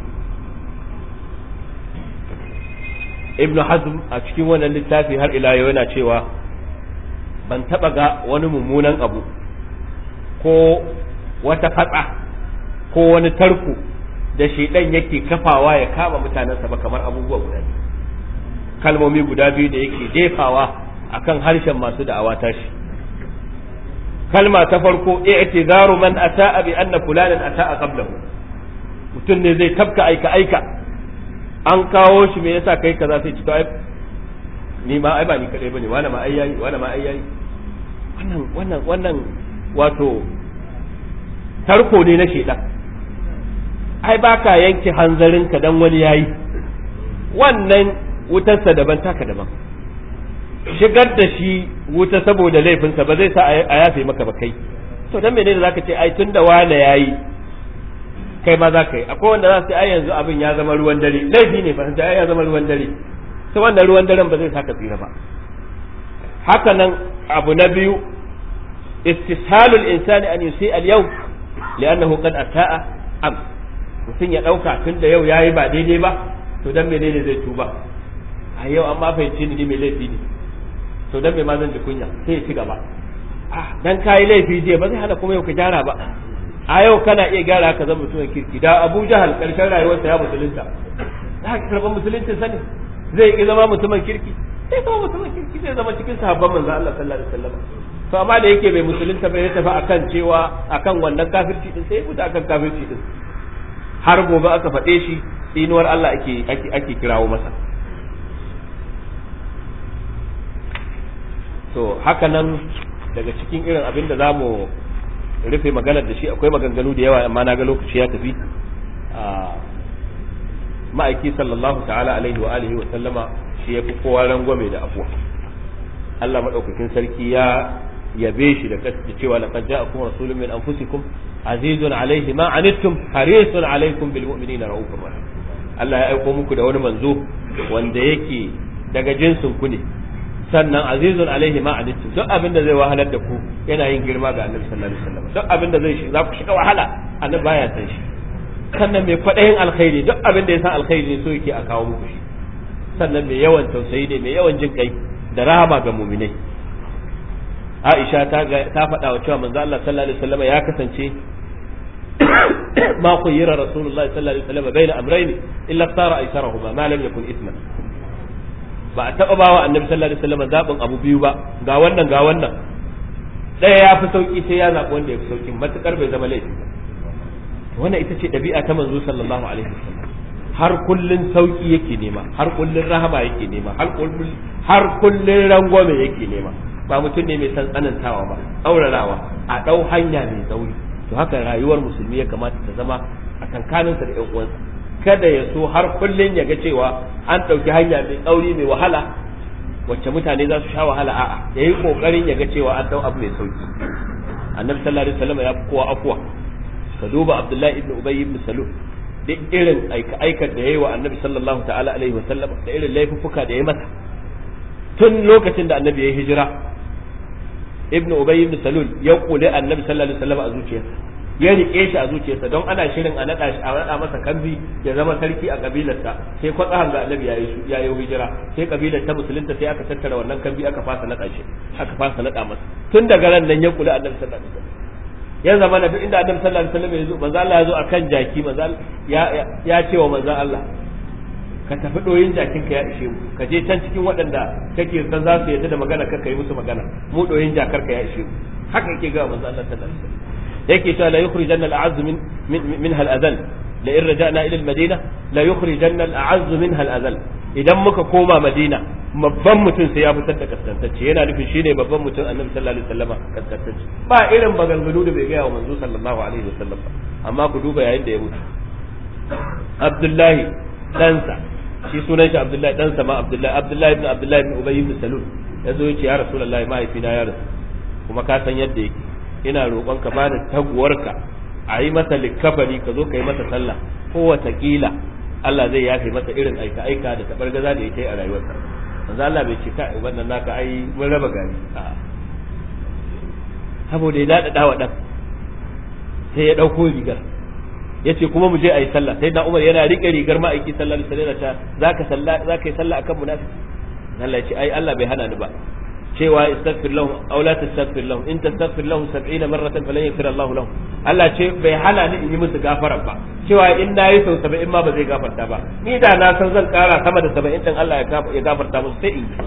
ibnu hazm a cikin wannan littafi har ila yau yana cewa ban taɓa ga wani mummunan abu ko wata fatsa ko wani tarko da shaidan yake kafawa ya kama mutanensa ba kamar abubuwa guda biyu kalmomi guda biyu da yake jefawa akan harshen masu da'awa tashi kalma ta farko i'tizaru man ata'a bi anna fulanan ata'a qablahu mutum ne zai tabka aika an kawo shi me yasa kai kaza sai ci to ai ni ma ai ba ni kadai bane wani ma ai yayi wannan wato tarko ne na shaidan ai baka yanke hanzarinka dan wani yayi wannan wutarsa daban taka daban shigar da shi wuta saboda laifinsa ba zai sa a yafe maka ba kai to dan menene zaka ce ai tunda wani yayi kai ma za ka yi akwai wanda za su ai yanzu abin ya zama ruwan dare laifi ne fa sai ya zama ruwan dare sai wannan ruwan daren ba zai saka tsira ba haka nan abu na biyu istishalul insani an yusi al-yawm li'annahu qad ata'a am mutum ya dauka tunda yau yayi ba daidai ba to dan menene zai tuba a yau amma fahimci ni mai laifi ne to dan me ma zan ji kunya sai ya ci gaba dan kai laifi je ba zai hana kuma yau ka gyara ba a yau kana iya gyara ka zama mutumin kirki. Da Abu Jahal karshen rayuwarsa ya musulunta, da haka karban musulunci sani zai ki zama mutumin kirki, sai zama mutumin kirki, zai zama cikin sahabban manzo Allah sallallahu alaihi wasallam. To amma da yake bai musulunta bai tafi akan cewa akan wannan kafirci din, sai mutu akan kafirci din, har gobe aka faɗe shi tsinuwar Allah ake kirawo masa. To haka nan daga cikin irin abin da zamu rufe maganar da shi, akwai maganganu da yawa amma na ga lokaci ya tafi. Ma'aiki sallallahu ta'ala alaihi wa alihi wa sallama shi ya fi kowa rangwame da afuwa. Allah madaukakin sarki ya yabe shi da cewa laqad ja'akum rasulun min anfusikum azizun alaihi ma anittum harisun alaikum bil mu'minina raufur rahim. Allah ya aiko muku da wani manzo wanda yake daga jinsin ku ne, sannan azizun alaihi ma anittum, duk abin da zai wahalar da ku yana yin girma ga annabi sallallahu alaihi wasallam. Duk abin da zai za ku shiga wahala annabi baya san shi. Sannan mai kwadayin alkhairi, duk abin da ya san alkhairi ne so yake a kawo muku shi. Sannan mai yawan tausayi ne, mai yawan jin kai da rahama ga mu'minai. Aisha ta faɗa wa cewa manzo Allah sallallahu alaihi wasallam ya kasance ma khuyira Rasulullah sallallahu alaihi wasallam baina amrayn illa tara aysarahuma ma lam yakun ithman. Ba a taɓa bawa annabi sallallahu alaihi wasallam zaɓin abu biyu ba, ga wannan ɗaya ya fi sauki sai ya zaɓi wanda ya fi sauki matukar bai zama laifi. Wannan ita ce ɗabi'a ta manzo sallallahu alaihi wasallam, har kullun sauki yake nema, har kullun rahama yake nema, har kullun rangwame yake nema. Ba mutum ne mai san tsanantawa ba, aurarawa a ɗau hanya mai tsauri. To haka rayuwar musulmi ya kamata ta zama a kankaninsa da ƴan uwansa. Kada ya so har kullun ya ga cewa an ɗauki hanya mai tsauri mai wahala wacce mutane za su sha wahala, a'a yayi kokarin ya ga cewa an ɗau abu mai sauki. Annabi sallallahu alaihi wasallam ya fi kowa afwa. Ka duba Abdullahi ibn Ubay ibn Salul, duk irin aikar da yayi wa Annabi sallallahu ta'ala alaihi wasallam da irin laifuffuka da yayi masa tun lokacin da Annabi ya hijira. Ibn Ubay ibn Salul ya kule Annabi sallallahu alaihi wasallam a zuciyarsa, ya rike shi a zuciyarsa don ana shirin a nada masa kambi ya zama sarki a kabilarsa. Sai kwatsahan ga Annabi ya yi hijira, sai kabilar ta musulunta, sai aka tattara wannan kambi aka fasa nada shi, aka fasa nada masa. Tun daga ran nan ya kule Annabi sallallahu alaihi wasallam. Ya zama na duk inda Annabi sallallahu alaihi wasallam ya zo, manzo Allah ya zo akan jaki, manzo ya ce wa manzo Allah, ka tafi doyin jakin ka ya ishe mu, ka je can cikin waɗanda kake san za su yadda da magana ka kai musu magana, mu doyin jakar ka ya ishe mu. Haka yake ga manzo Allah sallallahu alaihi wasallam. Yake cewa la yukhrijanna al-a'azz minha al-adhal, la in raja'na ila al-madina la yukhrijanna al-a'azz minha al-adhal. Idan muka koma Madina, babban mutum sai ya fitar da kaskantacce, yana nufin shine babban mutum Annabi sallallahu alaihi wasallam kaskantacce. Ba irin maganganu da bai ga wa manzo sallallahu alaihi wasallam, amma ku duba yayin da ya mutu. Abdullahi ɗansa, shi sunan shi Abdullahi, ɗansa ma Abdullahi ibn Ubay ibn Salul, ya zo yace ya Rasulullahi mahaifina ya rasu, kuma ka san yadda yake, ina roƙon ka bani taguwarka a yi masa likkafani, ka zo ka yi masa sallah, ko wataƙila Allah zai yafe masa irin aika da tabargaza da yake a rayuwarsa. Manzo Allah bai ce kai wannan naka ai mun raba gari, a'a, saboda ya dada wa dan sai ya dauko rigar, yace kuma mu je ayi sallah. Sai da Umar yana rike rigar ma'aiki sallallahu alaihi wasallam, zaka yi sallah akan munafiki. Allah ya ce ai Allah bai hana ni ba, cewa istaghfir lahum aw la tastaghfir lahum in tastaghfir lahum 70 marratan falan yaghfir Allah lahum. Allah ce bai hana ni in yi musu gafara ba, cewa in nayi sau 70 ma ba zai gafarta ba. Ni da na san zan kara sama da 70 din Allah ya gafarta musu sai in yi.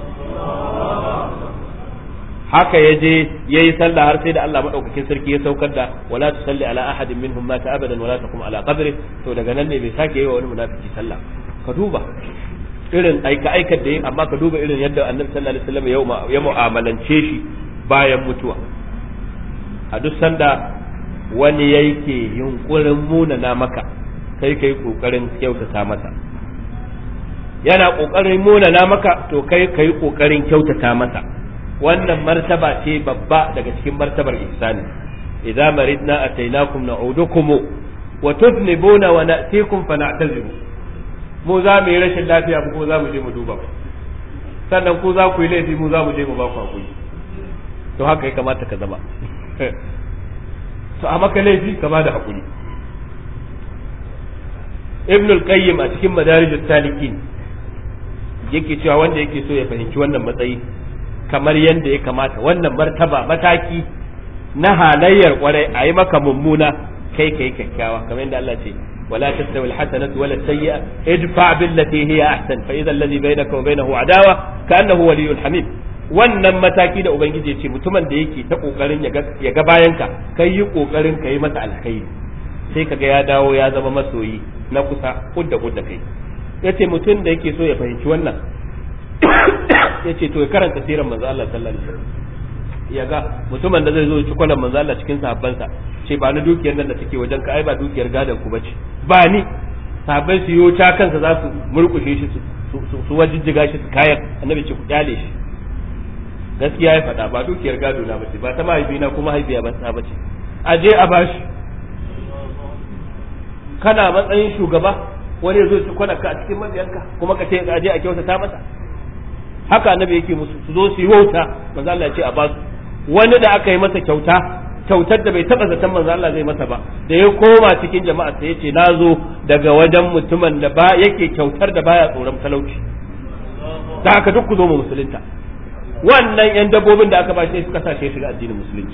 Haka ya je yayi sallah har sai da Allah madaukakin sarki ya saukar da wala tusalli ala ahadin minhum mata abadan wala taqum ala qabri. To daga nan ne bai sake yi wa wani munafiki sallah. Ka duba irin aikar da yi, amma ka duba irin yadda Annabi sallallahu alaihi wasallam ya mu'amalance shi bayan mutuwa. A duk sanda wani yake yunkurin munana maka, kai kokarin kyautata masa. Yana kokarin munana maka, to kai kokarin kyautata masa. Wannan martaba ce babba daga cikin martabar ihsani. Idza maridna atainakum na'udukum wa tudnibuna wa na'tikum fa na'tazibu. Mu za mu yi rashin lafiya ko za mu je mu duba, sannan ku za ku yi laifi mu za mu je mu ba ku hakuri. To haka ya kamata ka zama. To a maka laifi ka ba da hakuri. Ibn al-Qayyim a cikin Madarijus Salikin yake cewa wanda yake so ya fahimci wannan matsayi kamar yadda ya kamata, wannan martaba mataki na halayyar kwarai, a yi maka mummuna ka kai kai kyakkyawa kamar yadda Allah ce wala tastawi alhasanatu wala sayyi'a idfa billati hiya ahsan fa idha alladhi bainaka wa bainahu adawa ka'annahu waliyyun hamid. wannan mataki da ubangiji ya ce mutumin da yake ta kokarin ya ga bayanka kai yi kokarin kai masa alkhairi sai kaga ya dawo ya zama masoyi na kusa kudda kai. yace mutum da yake so ya fahimci wannan yace to ya karanta sirar manzo Allah sallallahu alaihi wasallam ya ga mutumin da zai zo ya ci kwalan manzo Allah cikin sahabbansa ce ba ni dukiyar nan da take wajen ka ai ba dukiyar gadan ku bace ba ni sahabbai su yo ta kansa za su murkushe shi su wajijjiga shi su kayan annabi ce ku kyale shi gaskiya ya faɗa ba dukiyar gado na bace ba ta mahaifina kuma haifiya ba ta bace aje a bashi kana matsayin shugaba wani ya zo ci kwanaka a cikin mabiyanka kuma ka ce aje a kyautata masa haka annabi yake musu su zo su yi wauta manzo Allah ya ce a basu wani da aka yi masa kyautar da bai taba zaton manzo Allah zai masa ba da ya koma cikin jama'a sai yace nazo daga wajen mutumin da ba yake kyautar da baya tsoron talauci da haka duk ku zo mu musulunta wannan yan dabbobin da aka bashi suka sa shi shiga addinin musulunci.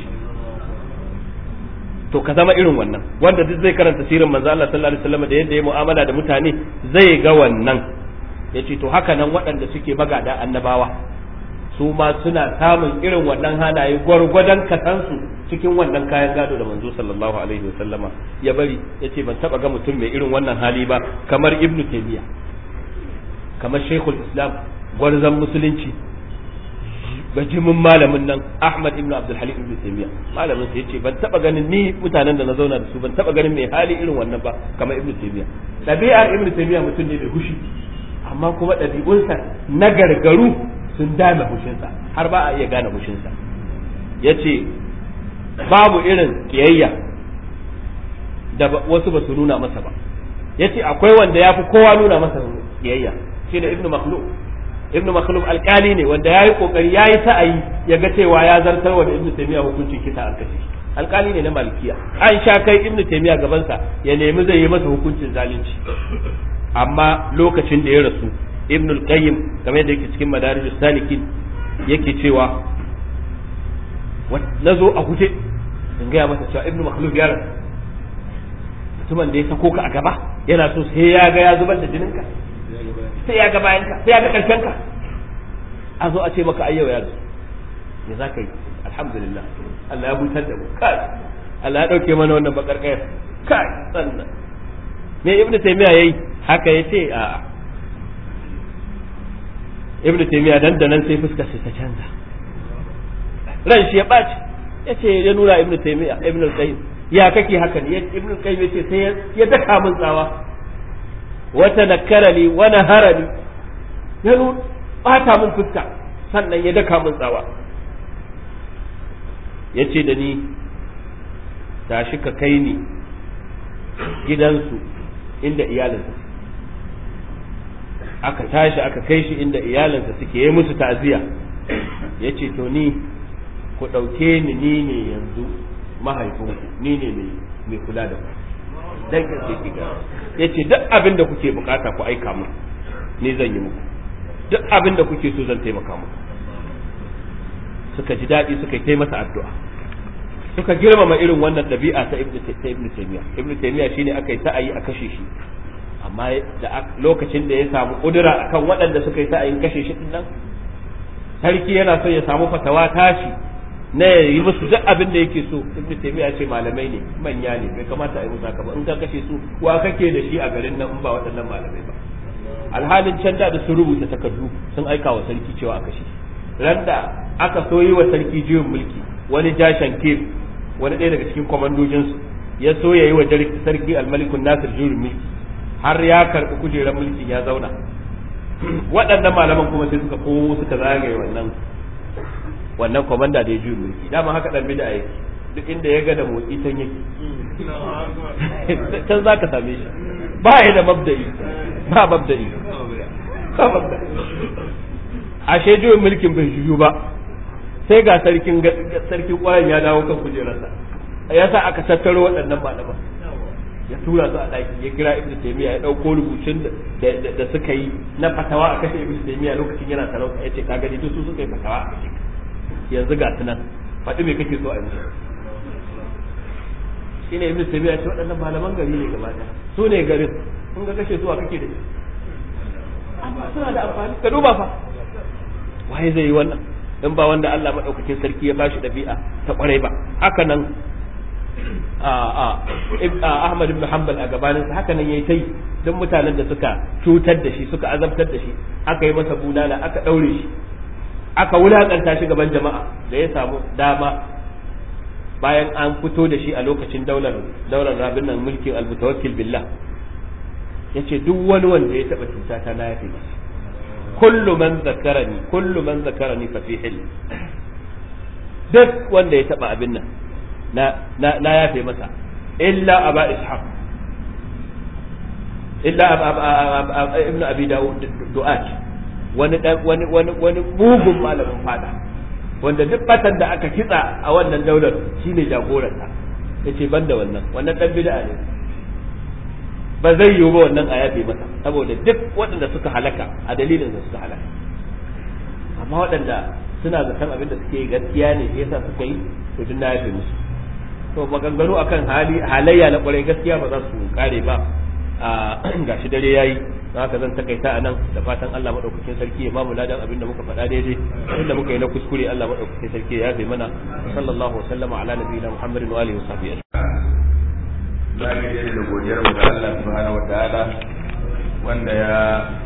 To ka zama irin wannan wanda duk zai karanta sirin manzo Allah sallallahu alaihi wasallam da yadda ya mu'amala da mutane zai ga wannan yace to haka nan waɗanda suke magada annabawa su ma suna samun irin wannan halaye gwargwadon kasansu cikin wannan kayan gado da manzo sallallahu alaihi wasallama ya bari yace ban taba ga mutum mai irin wannan hali ba kamar Ibn Taymiyyah kamar Sheikhul Islam gwarzon musulunci bajimin malamin nan Ahmad ibn Abdul Halim ibn Taymiyyah malamin sa yace ban taba ganin ni mutanen da na zauna da su ban taba ganin mai hali irin wannan ba kamar Ibn Taymiyyah. Dabi'ar Ibn Taymiyyah mutum ne mai hushi amma kuma dabi'unsa na gargaru sun dame hushinsa har ba a iya gane hushinsa. Yace babu irin kiyayya da wasu ba su nuna masa ba. Yace akwai wanda ya fi kowa nuna masa kiyayya shi da Ibn Makhluf. Ibn Makhluf alkali ne wanda yayi kokari yayi sa'ayi ya ga cewa ya zartar wa Ibn Taymiyyah hukuncin kisa an kashe shi. Alkali ne na Malikiya an sha kai Ibn Taymiyyah gaban sa ya nemi zai yi masa hukuncin zalunci amma lokacin da ya rasu Ibn al-Qayyim kamar yadda yake cikin Madarijus Salikin yake cewa nazo a guje in ga masa cewa Ibn Makhluf ya rasu mutumin da ya sako ka a gaba yana so sai ya ga ya zubar da jininka sai ya ga bayanka sai ya ga karshenka a zo a ce maka ayyau ya rasu me za ka yi alhamdulillah Allah ya butar da mu kai Allah ya dauke mana wannan bakar kayar kai sannan me Ibn Taymiyyah yayi haka yace a Ibn Taymiyyah dandanan sai fuskar sa ta canza ran shi ya baci yace ya nuna Ibn Taymiyyah Ibn al-Qayyim ya kake haka ne Ibn al-Qayyim yace sai ya daka min tsawa wata nakarani wani harani ya bata min fuska sannan ya daka min tsawa ya ce da ni tashi ka kai ni gidansu inda iyalinsa aka tashi aka kai shi inda iyalinsa suke yi musu ta'aziyya ya ce to ni ku ɗauke ni ne yanzu mahaifinku ni ne mai kula da ku dan kace ya ce duk abin da kuke bukata ku aika mu ni zan yi muku duk abin da kuke so zan taimaka muku suka ji daɗi suka yi masa addu'a suka girmama irin wannan ɗabi'a ta Ibn Taymiyyah. Ibn Taymiyyah shine aka yi sa'ayi a kashe shi amma da lokacin da ya samu kudura akan waɗanda suka yi sa'ayin kashe shi din nan sarki yana son ya samu fatawa tashi na yi musu duk abin da yake so. Ibn Taymiyyah ce malamai ne manya ne bai kamata a yi musu haka ba in ka kashe su wa kake da shi a garin nan in ba waɗannan malamai ba. Alhalin can da sun rubuta takardu sun aika wa sarki cewa a kashe randa aka so yi wa sarki juyin mulki wani jashan kef wani ɗaya daga cikin kwamandojinsu ya so ya yi wa sarki almalikun nasir juyin mulki har ya karɓi kujerar mulki ya zauna waɗannan malaman kuma sai suka komo suka zagaye wannan kwamanda da ya juyin mulki dama haka ɗan bida yake duk inda ya ga da motsi can yake can za ka same shi ba ya da mabda'i ba mabda'i ashe juyin mulkin bai juyu ba sai ga sarkin kwayan ya dawo kan kujerarsa ya sa aka tattaro waɗannan malaman ya tura su a ɗaki ya kira Ibn Taymiyyah ya ɗauko rubutun da suka yi na fatawa a kashe Ibn Taymiyyah lokacin yana sarauta ya ce ka gani duk su suka yi fatawa a kashe yanzu ga su nan faɗi me kake so a yi shine ibnu tabi'a ce waɗannan malaman gari ne gaba ɗaya su ne garin kun ga kashe zuwa kake da amma suna da amfani ka duba fa waye zai yi wannan in ba wanda Allah madaukakin sarki ya bashi dabi'a ta kwarai ba haka nan Ahmad ibn Hanbal a gabanin sa haka nan yayi tai dan mutanen da suka cutar da shi suka azabtar da shi aka yi masa bulala aka daure shi aka wulakanta shi gaban jama'a da ya samu dama bayan an fito da shi a lokacin daular rabin nan mulkin al-mutawakkil billah yace duk wani wanda ya taba cuta ta na yafi masa kullu man zakarani fa fi hil duk wanda ya taba abin nan na yafe masa illa aba ishaq illa ibnu abi daud du'at wani mugun malamin fada wanda duk batan da aka kitsa a wannan daular shine jagoranta yace banda wannan dan bid'a ne ba zai yiwu ba wannan a yafe masa saboda duk waɗanda suka halaka a dalilin da suka halaka amma waɗanda suna zaton abin da suke gaskiya ne yasa suka yi to duk na yafe musu to maganganu akan halayya na kwarai gaskiya ba za su kare ba gashi dare yayi don haka zan takaita a nan da fatan Allah madaukakin sarki ya bamu ladan abin da muka faɗa daidai inda muka yi na kuskure Allah madaukakin sarki ya yafe mana sallallahu alaihi wa sallama ala nabiyina Muhammadin wa alihi wa sahbihi za mu yi da godiyar mu ga Allah subhanahu wa ta'ala wanda ya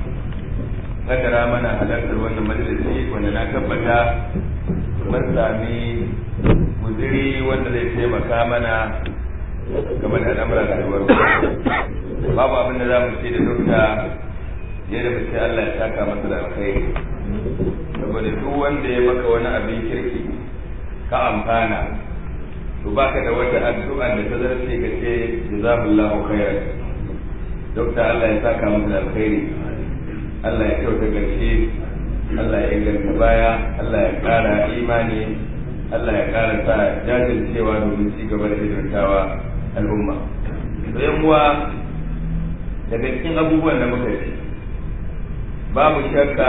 kaddara mana halartar wannan majalisi wanda na tabbata mun sami guziri wanda zai taimaka mana game da al'amuran rayuwar babu abin da za mu ce da dokta yadda mu ce Allah ya saka masa da alkhairi saboda duk wanda ya maka wani abin kirki ka amfana to baka da wata addu'a da ta zarce ka ce jazakallahu khairan dokta Allah ya saka masa da alkhairi Allah ya kyauta gaske Allah ya inganta baya Allah ya kara imani Allah ya kara sa jajircewa domin ci gaba da hidimtawa al'umma to yan uwa daga cikin abubuwan da muka ci babu shakka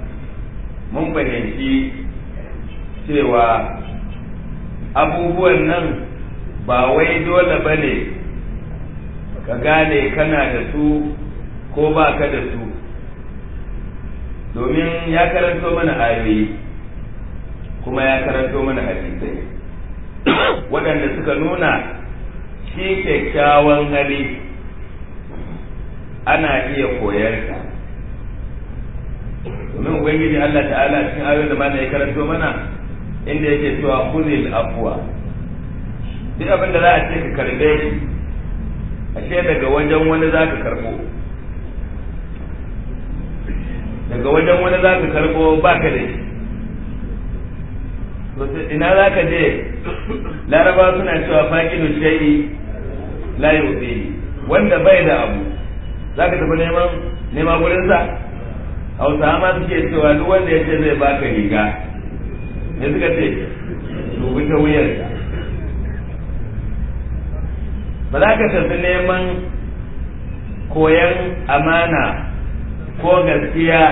mun fahimci cewa abubuwan nan ba wai dole ba ne ka gane kana da su ko ba ka da su domin ya karanto mana ayoyi kuma ya karanto mana hadisai waɗanda suka nuna shi kyakkyawan hali ana iya koyarsa domin ubangiji Allah ta'ala cikin ayoyin da mana ya karanto mana inda yake cewa khudhil afwa duk abin da za a ce ka karbe shi ashe daga wajen wani za ka karbo daga wajen wani za ka karbo ba ka da shi ina za ka je laraba suna cewa faƙinu shay'i la yu'ti wanda bai da abu za ka tafi neman gurinsa hausawa ma suke cewa duk wanda ya ce zai baka riga ne suka ce dubi ta wuyarsa ba za ka tafi neman koyan amana ko gaskiya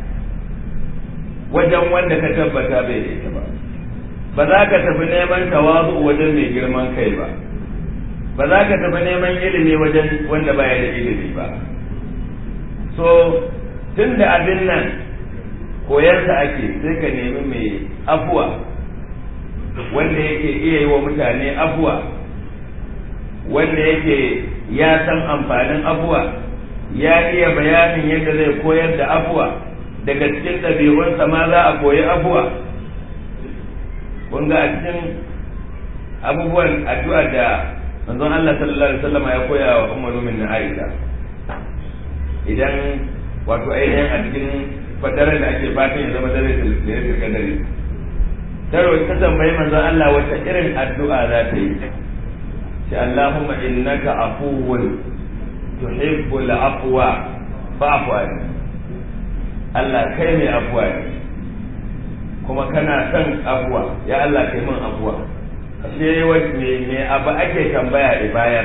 wajen wanda ka tabbata bai da ita ba za ka tafi neman tawazu wajen mai girman kai ba za ka tafi neman ilimi wajen wanda baya da ilimi ba so tun da abin nan koyarsa ake sai ka nemi mai afuwa wanda yake iya yi wa mutane afuwa wanda yake ya san amfanin afuwa ya iya bayanin yadda zai koyar da afuwa daga cikin ɗabi'unsa ma za a koyi afuwa kun ga a cikin abubuwan addu'a da manzon Allah sallallahu alaihi wasallam ya koya wa Ummul Mu'minin Aisha idan wato ainihin a cikin fadarar da ake fatan ya zama dare da ya kadari taro ta tambayi manzon Allah wata irin addu'a za ta yi sai Allahumma innaka afuwun tuhibbul afwa fa'fu anni Allah kai mai afuwa ne kuma kana son afuwa ya Allah kai min afuwa ashe me abu ake tambaya da bayar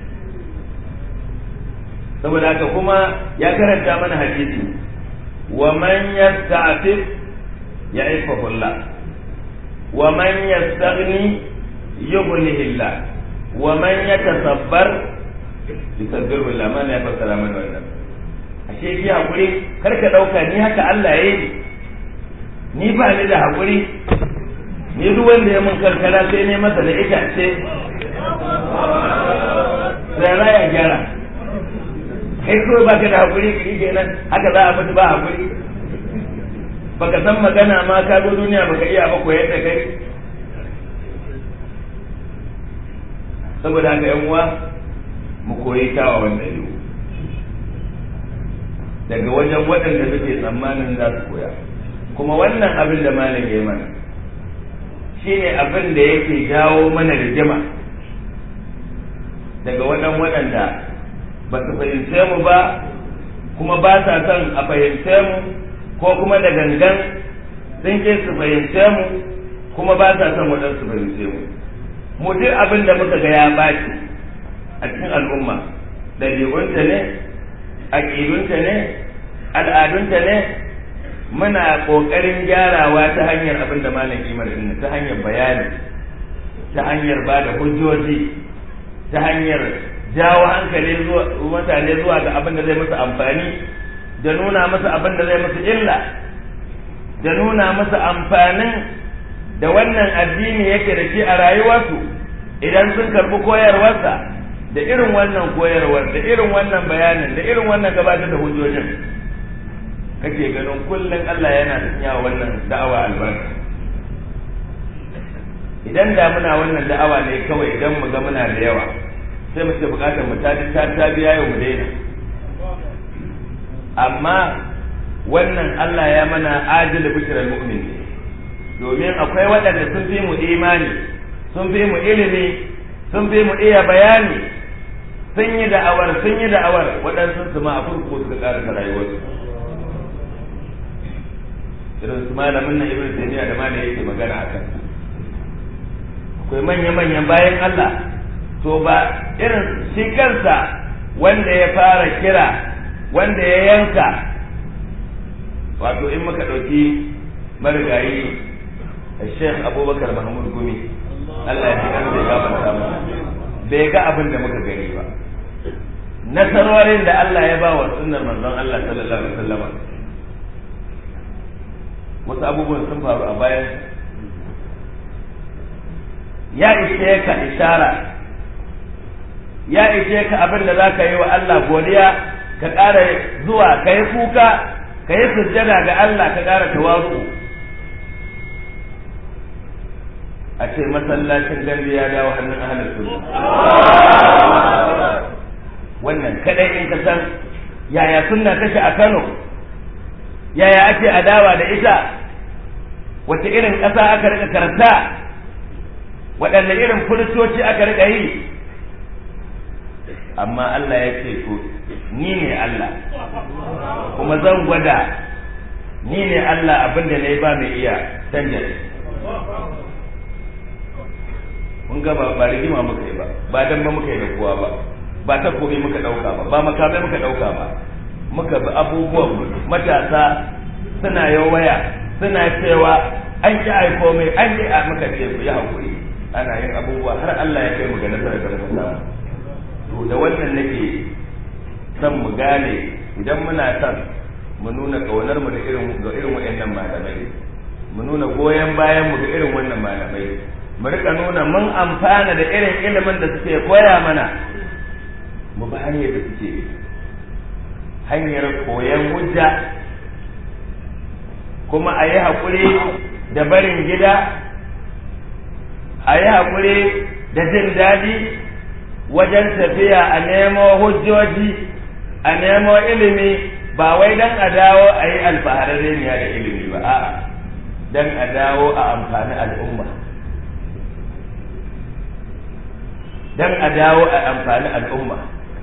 saboda haka kuma ya karanta mana hadisi wa man yasta'fif ya'ifahu Allah wa man yastaghni yughnihi Allah wa man yatasabbar yusabbiru billah ma ya fassara mana wannan ashe ki hakuri kar ka dauka ni haka Allah yayi ni ba ni da hakuri ni duk wanda ya mun karkara sai ne masa da itace sai ya gyara kai ko ba ka da hakuri kai kenan haka za a mutu ba hakuri baka san magana ma ka zo duniya baka iya ba koyar da kai saboda haka yan uwa mu koyi kyawawan ɗabi'u daga wajen waɗanda suke tsammanin za su koya kuma wannan abin da malam ya yi mana shine abin da yake jawo mana rigima daga waɗanda ba su fahimce mu ba kuma ba sa son a fahimce mu ko kuma da gangan sun ke su fahimce mu kuma ba sa son waɗansu fahimce mu mu duk abin da muka ga ya baci a cikin al'umma ɗabi'unta ne aƙidunta ne al'adunta ne muna ƙoƙarin gyarawa ta hanyar abin da malam imar din ta hanyar bayani ta hanyar ba da hujjoji ta hanyar jawo hankali mutane zuwa ga abin da zai musu amfani da nuna musu abin da zai musu illa da nuna musu amfanin da wannan addini yake da shi a rayuwarsu idan sun karɓi koyarwarsa da irin wannan koyarwar da irin wannan bayanin da irin wannan gabatar da hujjojin kake ganin kullum Allah yana sanya wannan da'awa albarka idan da muna wannan da'awa ne kawai idan mu ga muna da yawa sai mu ce bukatar mu ta biya yau mu daina amma wannan Allah ya mana ajil bishral mu'min domin akwai waɗanda sun fi mu imani sun fi mu ilimi sun fi mu iya bayani sun yi da'awar waɗansu su ma a kurkuku suka ƙarasa rayuwarsu irin su malamin na ibn taymiya da malai yake magana a kan akwai manya-manyan bayan Allah to ba irin shi kansa wanda ya fara kira wanda ya yanka wato in muka ɗauki marigayi Sheikh Abubakar Mahmud Gumi Allah ya ji bai gafarta mana bai ga abin da muka gani ba nasarorin da Allah ya ba wa sunnar manzon Allah sallallahu alaihi wasallam wasu abubuwan sun faru a bayan ya ishe ka ishara ya ishe ka abin da za ka yi wa Allah godiya ka ƙara zuwa ka yi kuka ka yi sujjada ga Allah ka ƙara tawazu a ce masallacin gambi ya dawo hannun ahalin sunna wannan kadai in ka san yaya sunna take a Kano yaya ake adawa da ita wace irin ƙasa aka rika karanta waɗanne irin furutoci aka rika yi amma Allah ya ce to ni ne Allah kuma zan gwada ni ne Allah abinda na yi ba mai iya canja mun ga ba rigima muka yi ba dan ba muka yi da kowa ba ta komai muka ɗauka ba makamai muka ɗauka ba muka bi abubuwan matasa suna waya suna cewa an ki aiko mai an ki a muka ce ku yi hakuri ana yin abubuwa har Allah ya kai mu ga nasarar da muka samu to da wannan nake son mu gane idan muna son mu nuna kaunar mu da irin wayannan malamai mu nuna goyen bayan mu da irin wannan malamai mu rika nuna mun amfana da irin ilimin da suke koya mana mu ba hanyar da suke hanyar koyon hujja kuma a yi haƙuri da barin gida a yi haƙuri da jin daɗi wajen tafiya a nemo hujjoji a nemo ilimi ba wai don a dawo a yi alfahararreniya da ilimi ba a'a don a dawo a amfani al'umma don a dawo a amfani al'umma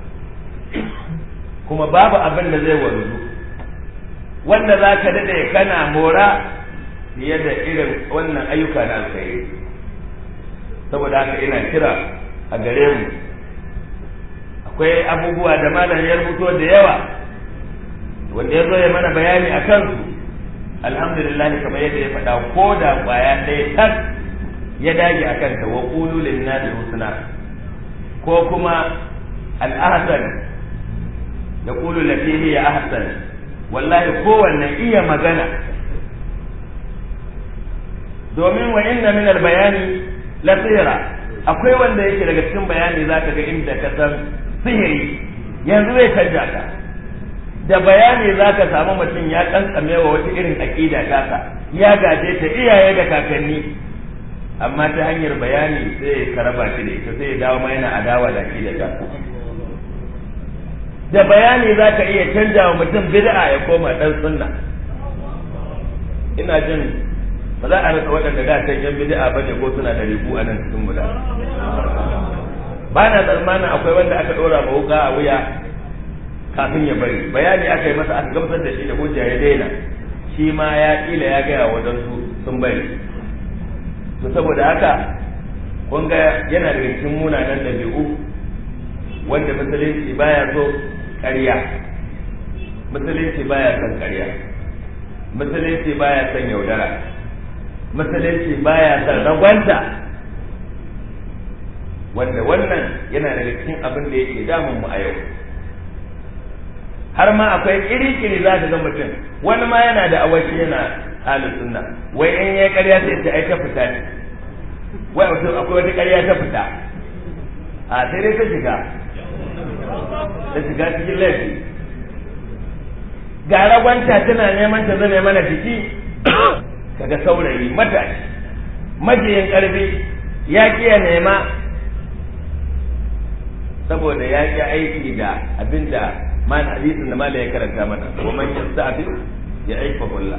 kuma babu abin da zai wanzu wanda za ka daɗe kana mora fiye da irin wannan ayyuka na alkhairi saboda haka ina kira a gare mu akwai abubuwa da malam ya rubuto da yawa wanda ya zo ya mana bayani a kansu alhamdulillah kamar yadda ya faɗa ko da ƙwaya ɗaya tak ya dage a kanta wa qulu lin nasi husna ko kuma al-ahsan da qulu lati hiya ahsan. Wallahi kowanne iya magana, domin wa inna min al-bayani la sihra, akwai wanda yake daga cikin bayani zaka ga inda ka san sihiri yanzu zai canja ka. Da bayani zaka samu mutum ya kankame wa wata irin aqida kasa, ya gaje ta iyaye da kakanni, amma ta hanyar bayani sai ya karaba shi da ita, sai ya dawo ma yana adawa da aqida kasa. Da bayani zaka iya canja wa mutum bid'a ya koma dan sunna. Ina jin ba za a rasa waɗanda da can yan bid'a ba ne ko suna da rigu a nan cikin mu da. Ba na tsammanin akwai wanda aka ɗora ma wuka a wuya kafin ya bari, bayani aka yi masa aka gamsar da shi da hujja ya daina, shi ma ya kila ya gaya waɗansu sun bari. To saboda haka kun ga yana daga cikin munanan ɗabi'u wanda musulunci baya so ƙarya, musulunci baya son ƙarya, musulunci baya son yaudara, musulunci baya son ragwanta, wanda wannan yana daga cikin abin da yake damun mu a yau. Har ma akwai kiri-kiri za ka ga mutum, wani ma yana da awashi yana ahlus sunna, wai in yayi ƙarya sai ta aika fita ne, wai akwai wata ƙarya ta fita, a sai dai ta shiga cikin laifi. Ga ragwanta tana neman ta zame mana jiki, kaga saurayi matashi majiyin karfi ya kiya nema saboda ya ki aiki da abinda man hadisin da malai ya karanta mana, wa man yastafi ya aifa kullu,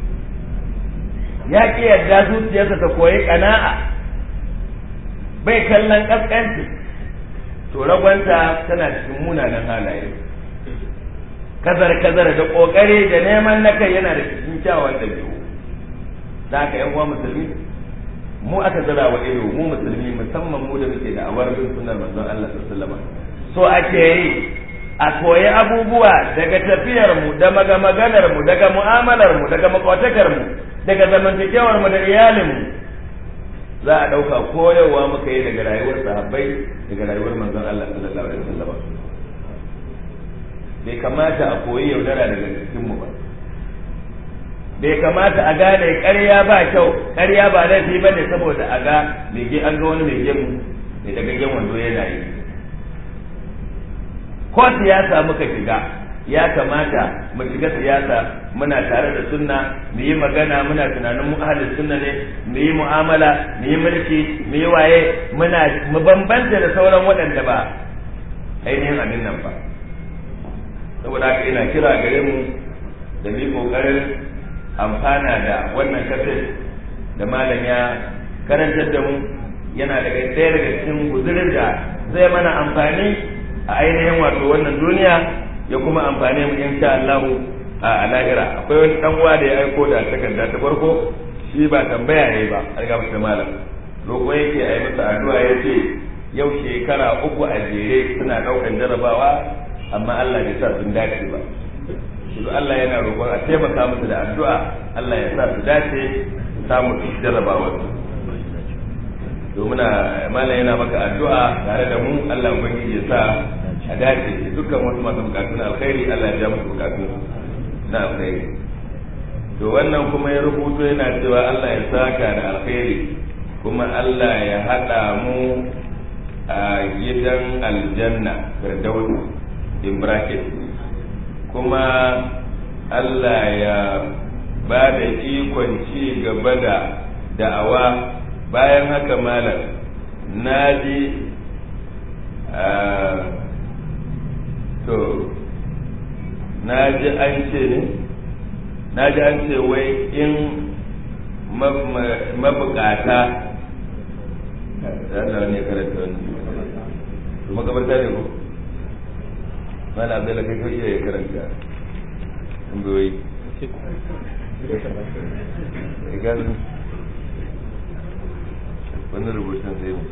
ya ki yadda zuciyarsa ta koyi kana'a, bai kallon kaskanci. To ragwanta tana cikin munanan halaye, kazar da kokari da neman na kai yana da cikin kyawawan dabi'u. Da haka yan uwa musulmi, mu aka zara wa ido, mu musulmi musamman mu da muke da awar bin sunnar manzon Allah sallallahu alaihi wasallam, so ake yi a koyi abubuwa daga tafiyar mu, da maganar mu, daga mu'amalar mu, daga makwatakar mu, daga zamantakewar mu da iyalin mu. Za a dauka koyarwa muka yi daga rayuwar sahabbai, daga rayuwar manzon Allah sallallahu alaihi wasallam. Bai kamata a koyi yaudara daga cikin mu ba, bai kamata a gane ƙarya ba kyau, ƙarya ba laifi ba ne saboda a ga mege, an ga wani mege mu mai daga gen wando yana yi. Ko siyasa muka shiga, ya kamata mu shiga siyasa muna tare da sunna, mu yi magana muna tunanin mu ahlus sunna ne, mu yi mu'amala, mu yi mulki, mu yi waye, mu bambanta da sauran waɗanda ba ainihin abin nan ba. Saboda haka ina kira gare mu da mu yi kokarin amfana da wannan kafin da malam ya karantar da mu, yana daga ɗaya daga cikin guzurin da zai mana amfani a ainihin wato wannan duniya, ya kuma amfane mu insha Allah a lahira. Akwai wani dan uwa da ya aiko da takarda ta farko, shi ba tambaya yayi ba, har ga mutum malam roƙo yake a yi masa addu'a, yace yau shekara 3 a jere suna daukan jarabawa amma Allah bai sa sun dace ba. Shi Allah yana roƙon a taimaka musu da addu'a, Allah ya sa su dace su samu jarabawa. Domin malam yana maka addu'a tare da mu, Allah ubangiji ya sa a dace dukkan wasu masu bukatu na alkhairi, Allah ya ja musu bukatu na alkhairi. To wannan kuma ya rubuto yana cewa Allah ya saka da alkhairi, kuma Allah ya haɗa mu a gidan aljanna firdaus in bracket, kuma Allah ya ba da ikon ci gaba da da'awa. Bayan haka malam naji naji an ce wai in mabukata Allah ne karanta wannan kuma gabarta ne ko mana Abdullahi kai ko iya karanta in bai idan wannan rubutun sai mu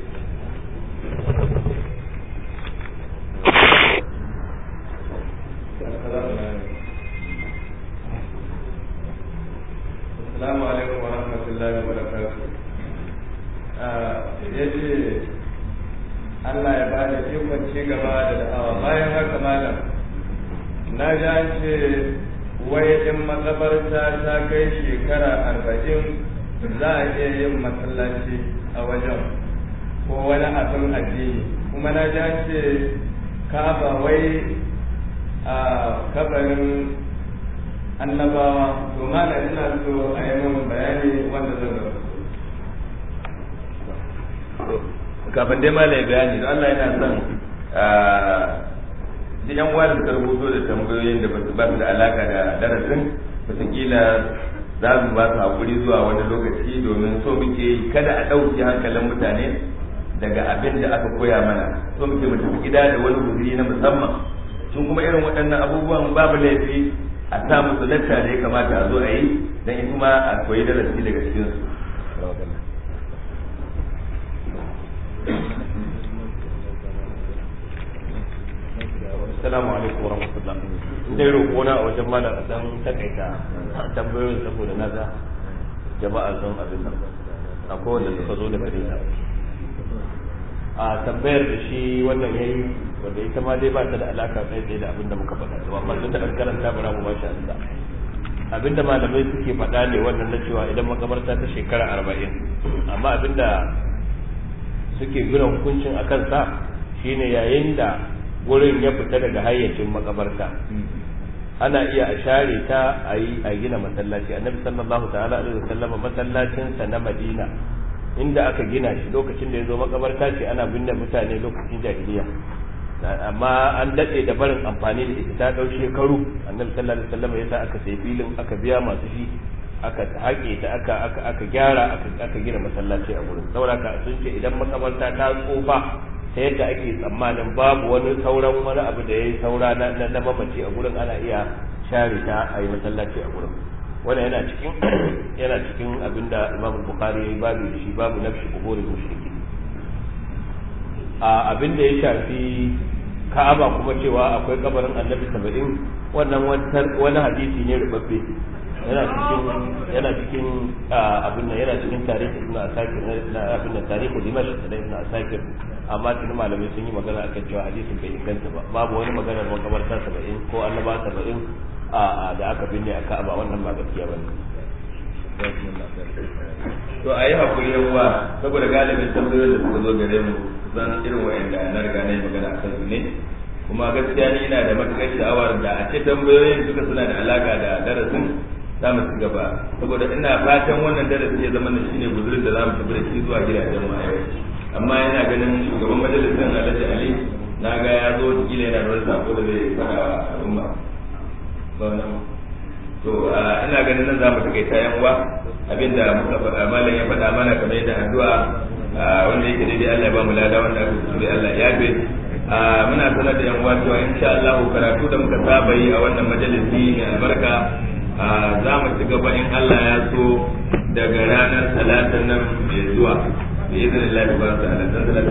Assalamu alaikum wa rahmatullahi wa barakatuh. Yace Allah ya ba da ikon ci gaba da da'awa. Bayan haka malam, na ji an ce wai in makabarta ta kai shekara 40 za a iya yin masallaci a wajen ko wani abin addini, kuma na ji an ce Ka'aba wai a kabarin annabawa. To malam ina so a yi min bayani wanda zan zama. Kafin dai malam ya bayani, don Allah yana son duk yan uwa da suka rubuto da tambayoyin da ba su da alaka da darasin, wataƙila za mu ba su haƙuri zuwa wani lokaci, domin so muke yi kada a ɗauki hankalin mutane daga abin da aka koya mana. So muke mu tafi gida da wani guzuri na musamman. Sun kuma irin waɗannan abubuwan babu laifi a sa musu lacca da ya kamata a zo a yi, don kuma a koyi darasi daga cikinsu. Assalamu alaikum wa rahmatullah. Dai roƙona a wajen malam a dan takaita tambayoyin saboda na ga jama'a sun abin nan. Akwai wanda suka zo da gare ta. A tambayar da shi wannan yayi wanda ita ma dai ba ta da alaka kai tsaye da abin da muka faɗa. To amma tun da an karanta bara mu bashi Allah. Abinda malamai suke faɗa ne wannan na cewa idan makabarta ta shekara 40, amma abinda suke gina hukuncin a kansa shine yayin da wurin ya fita daga hayyacin makabarta ana iya a share ta a gina masallaci. Annabi sallallahu ta'ala alaihi wasallam masallacin sa na Madina inda aka gina shi lokacin da ya zo makabarta ce ana binne mutane lokacin jahiliya, amma an daɗe da barin amfani da ita ta ɗau shekaru. Annabi sallallahu alaihi wasallam ya sa aka sai filin, aka biya masu shi, aka haƙe ta, aka gyara, aka gina masallaci a gurin. Saboda sun ce idan makabarta ta tsufa ta yadda ake tsammanin babu wani sauran wani abu da ya yi saura na mamaci a gurin, ana iya share ta a yi masallaci a gurin. Wannan yana cikin abinda Imam Bukhari ya yi babu da shi, babu nafshi kuburin mushriki. A abin da ya shafi Ka'aba kuma cewa akwai kabarin Annabi 70, wannan wani hadisi ne rubabbe, yana cikin abin nan, yana cikin tarihi Ibn Asakir na abin da tarihi Dimashq da Ibn Asakir, amma tuni malamai sun yi magana akan cewa hadisin bai inganta ba. Babu wani maganar makabarta 70 ko annaba 70 da aka binne a Ka'aba, wannan ba gaskiya bane. To a yi haƙuri yawa, saboda galibin tambayoyin da suka zo gare mu zan irin wa'anda na riga na yi magana a kansu ne, kuma gaskiya ni ina da matuƙar sha'awar da a ce tambayoyin suka suna da alaƙa da darasin za mu ci gaba, saboda ina fatan wannan darasi ya zama shi ne guzurin da za mu tafi da shi zuwa gidajen mu a yau. Amma yana ganin shugaban majalisar Alhaji Ali na ga ya zo kila yana da wani sako da zai faɗa wa al'umma. To ina ganin nan za mu takaita yan uwa, abinda muka faɗa malam ya faɗa mana kamar yadda addu'a wanda yake daidai Allah ya ba mu lada, wanda aka kuskure Allah ya yafe. Muna sanar da yan uwa cewa insha Allah karatu da muka saba yi a wannan majalisi mai albarka za mu ci gaba in Allah ya so daga ranar talatin nan mai zuwa bi idinillahi subhanahu wa ta'ala.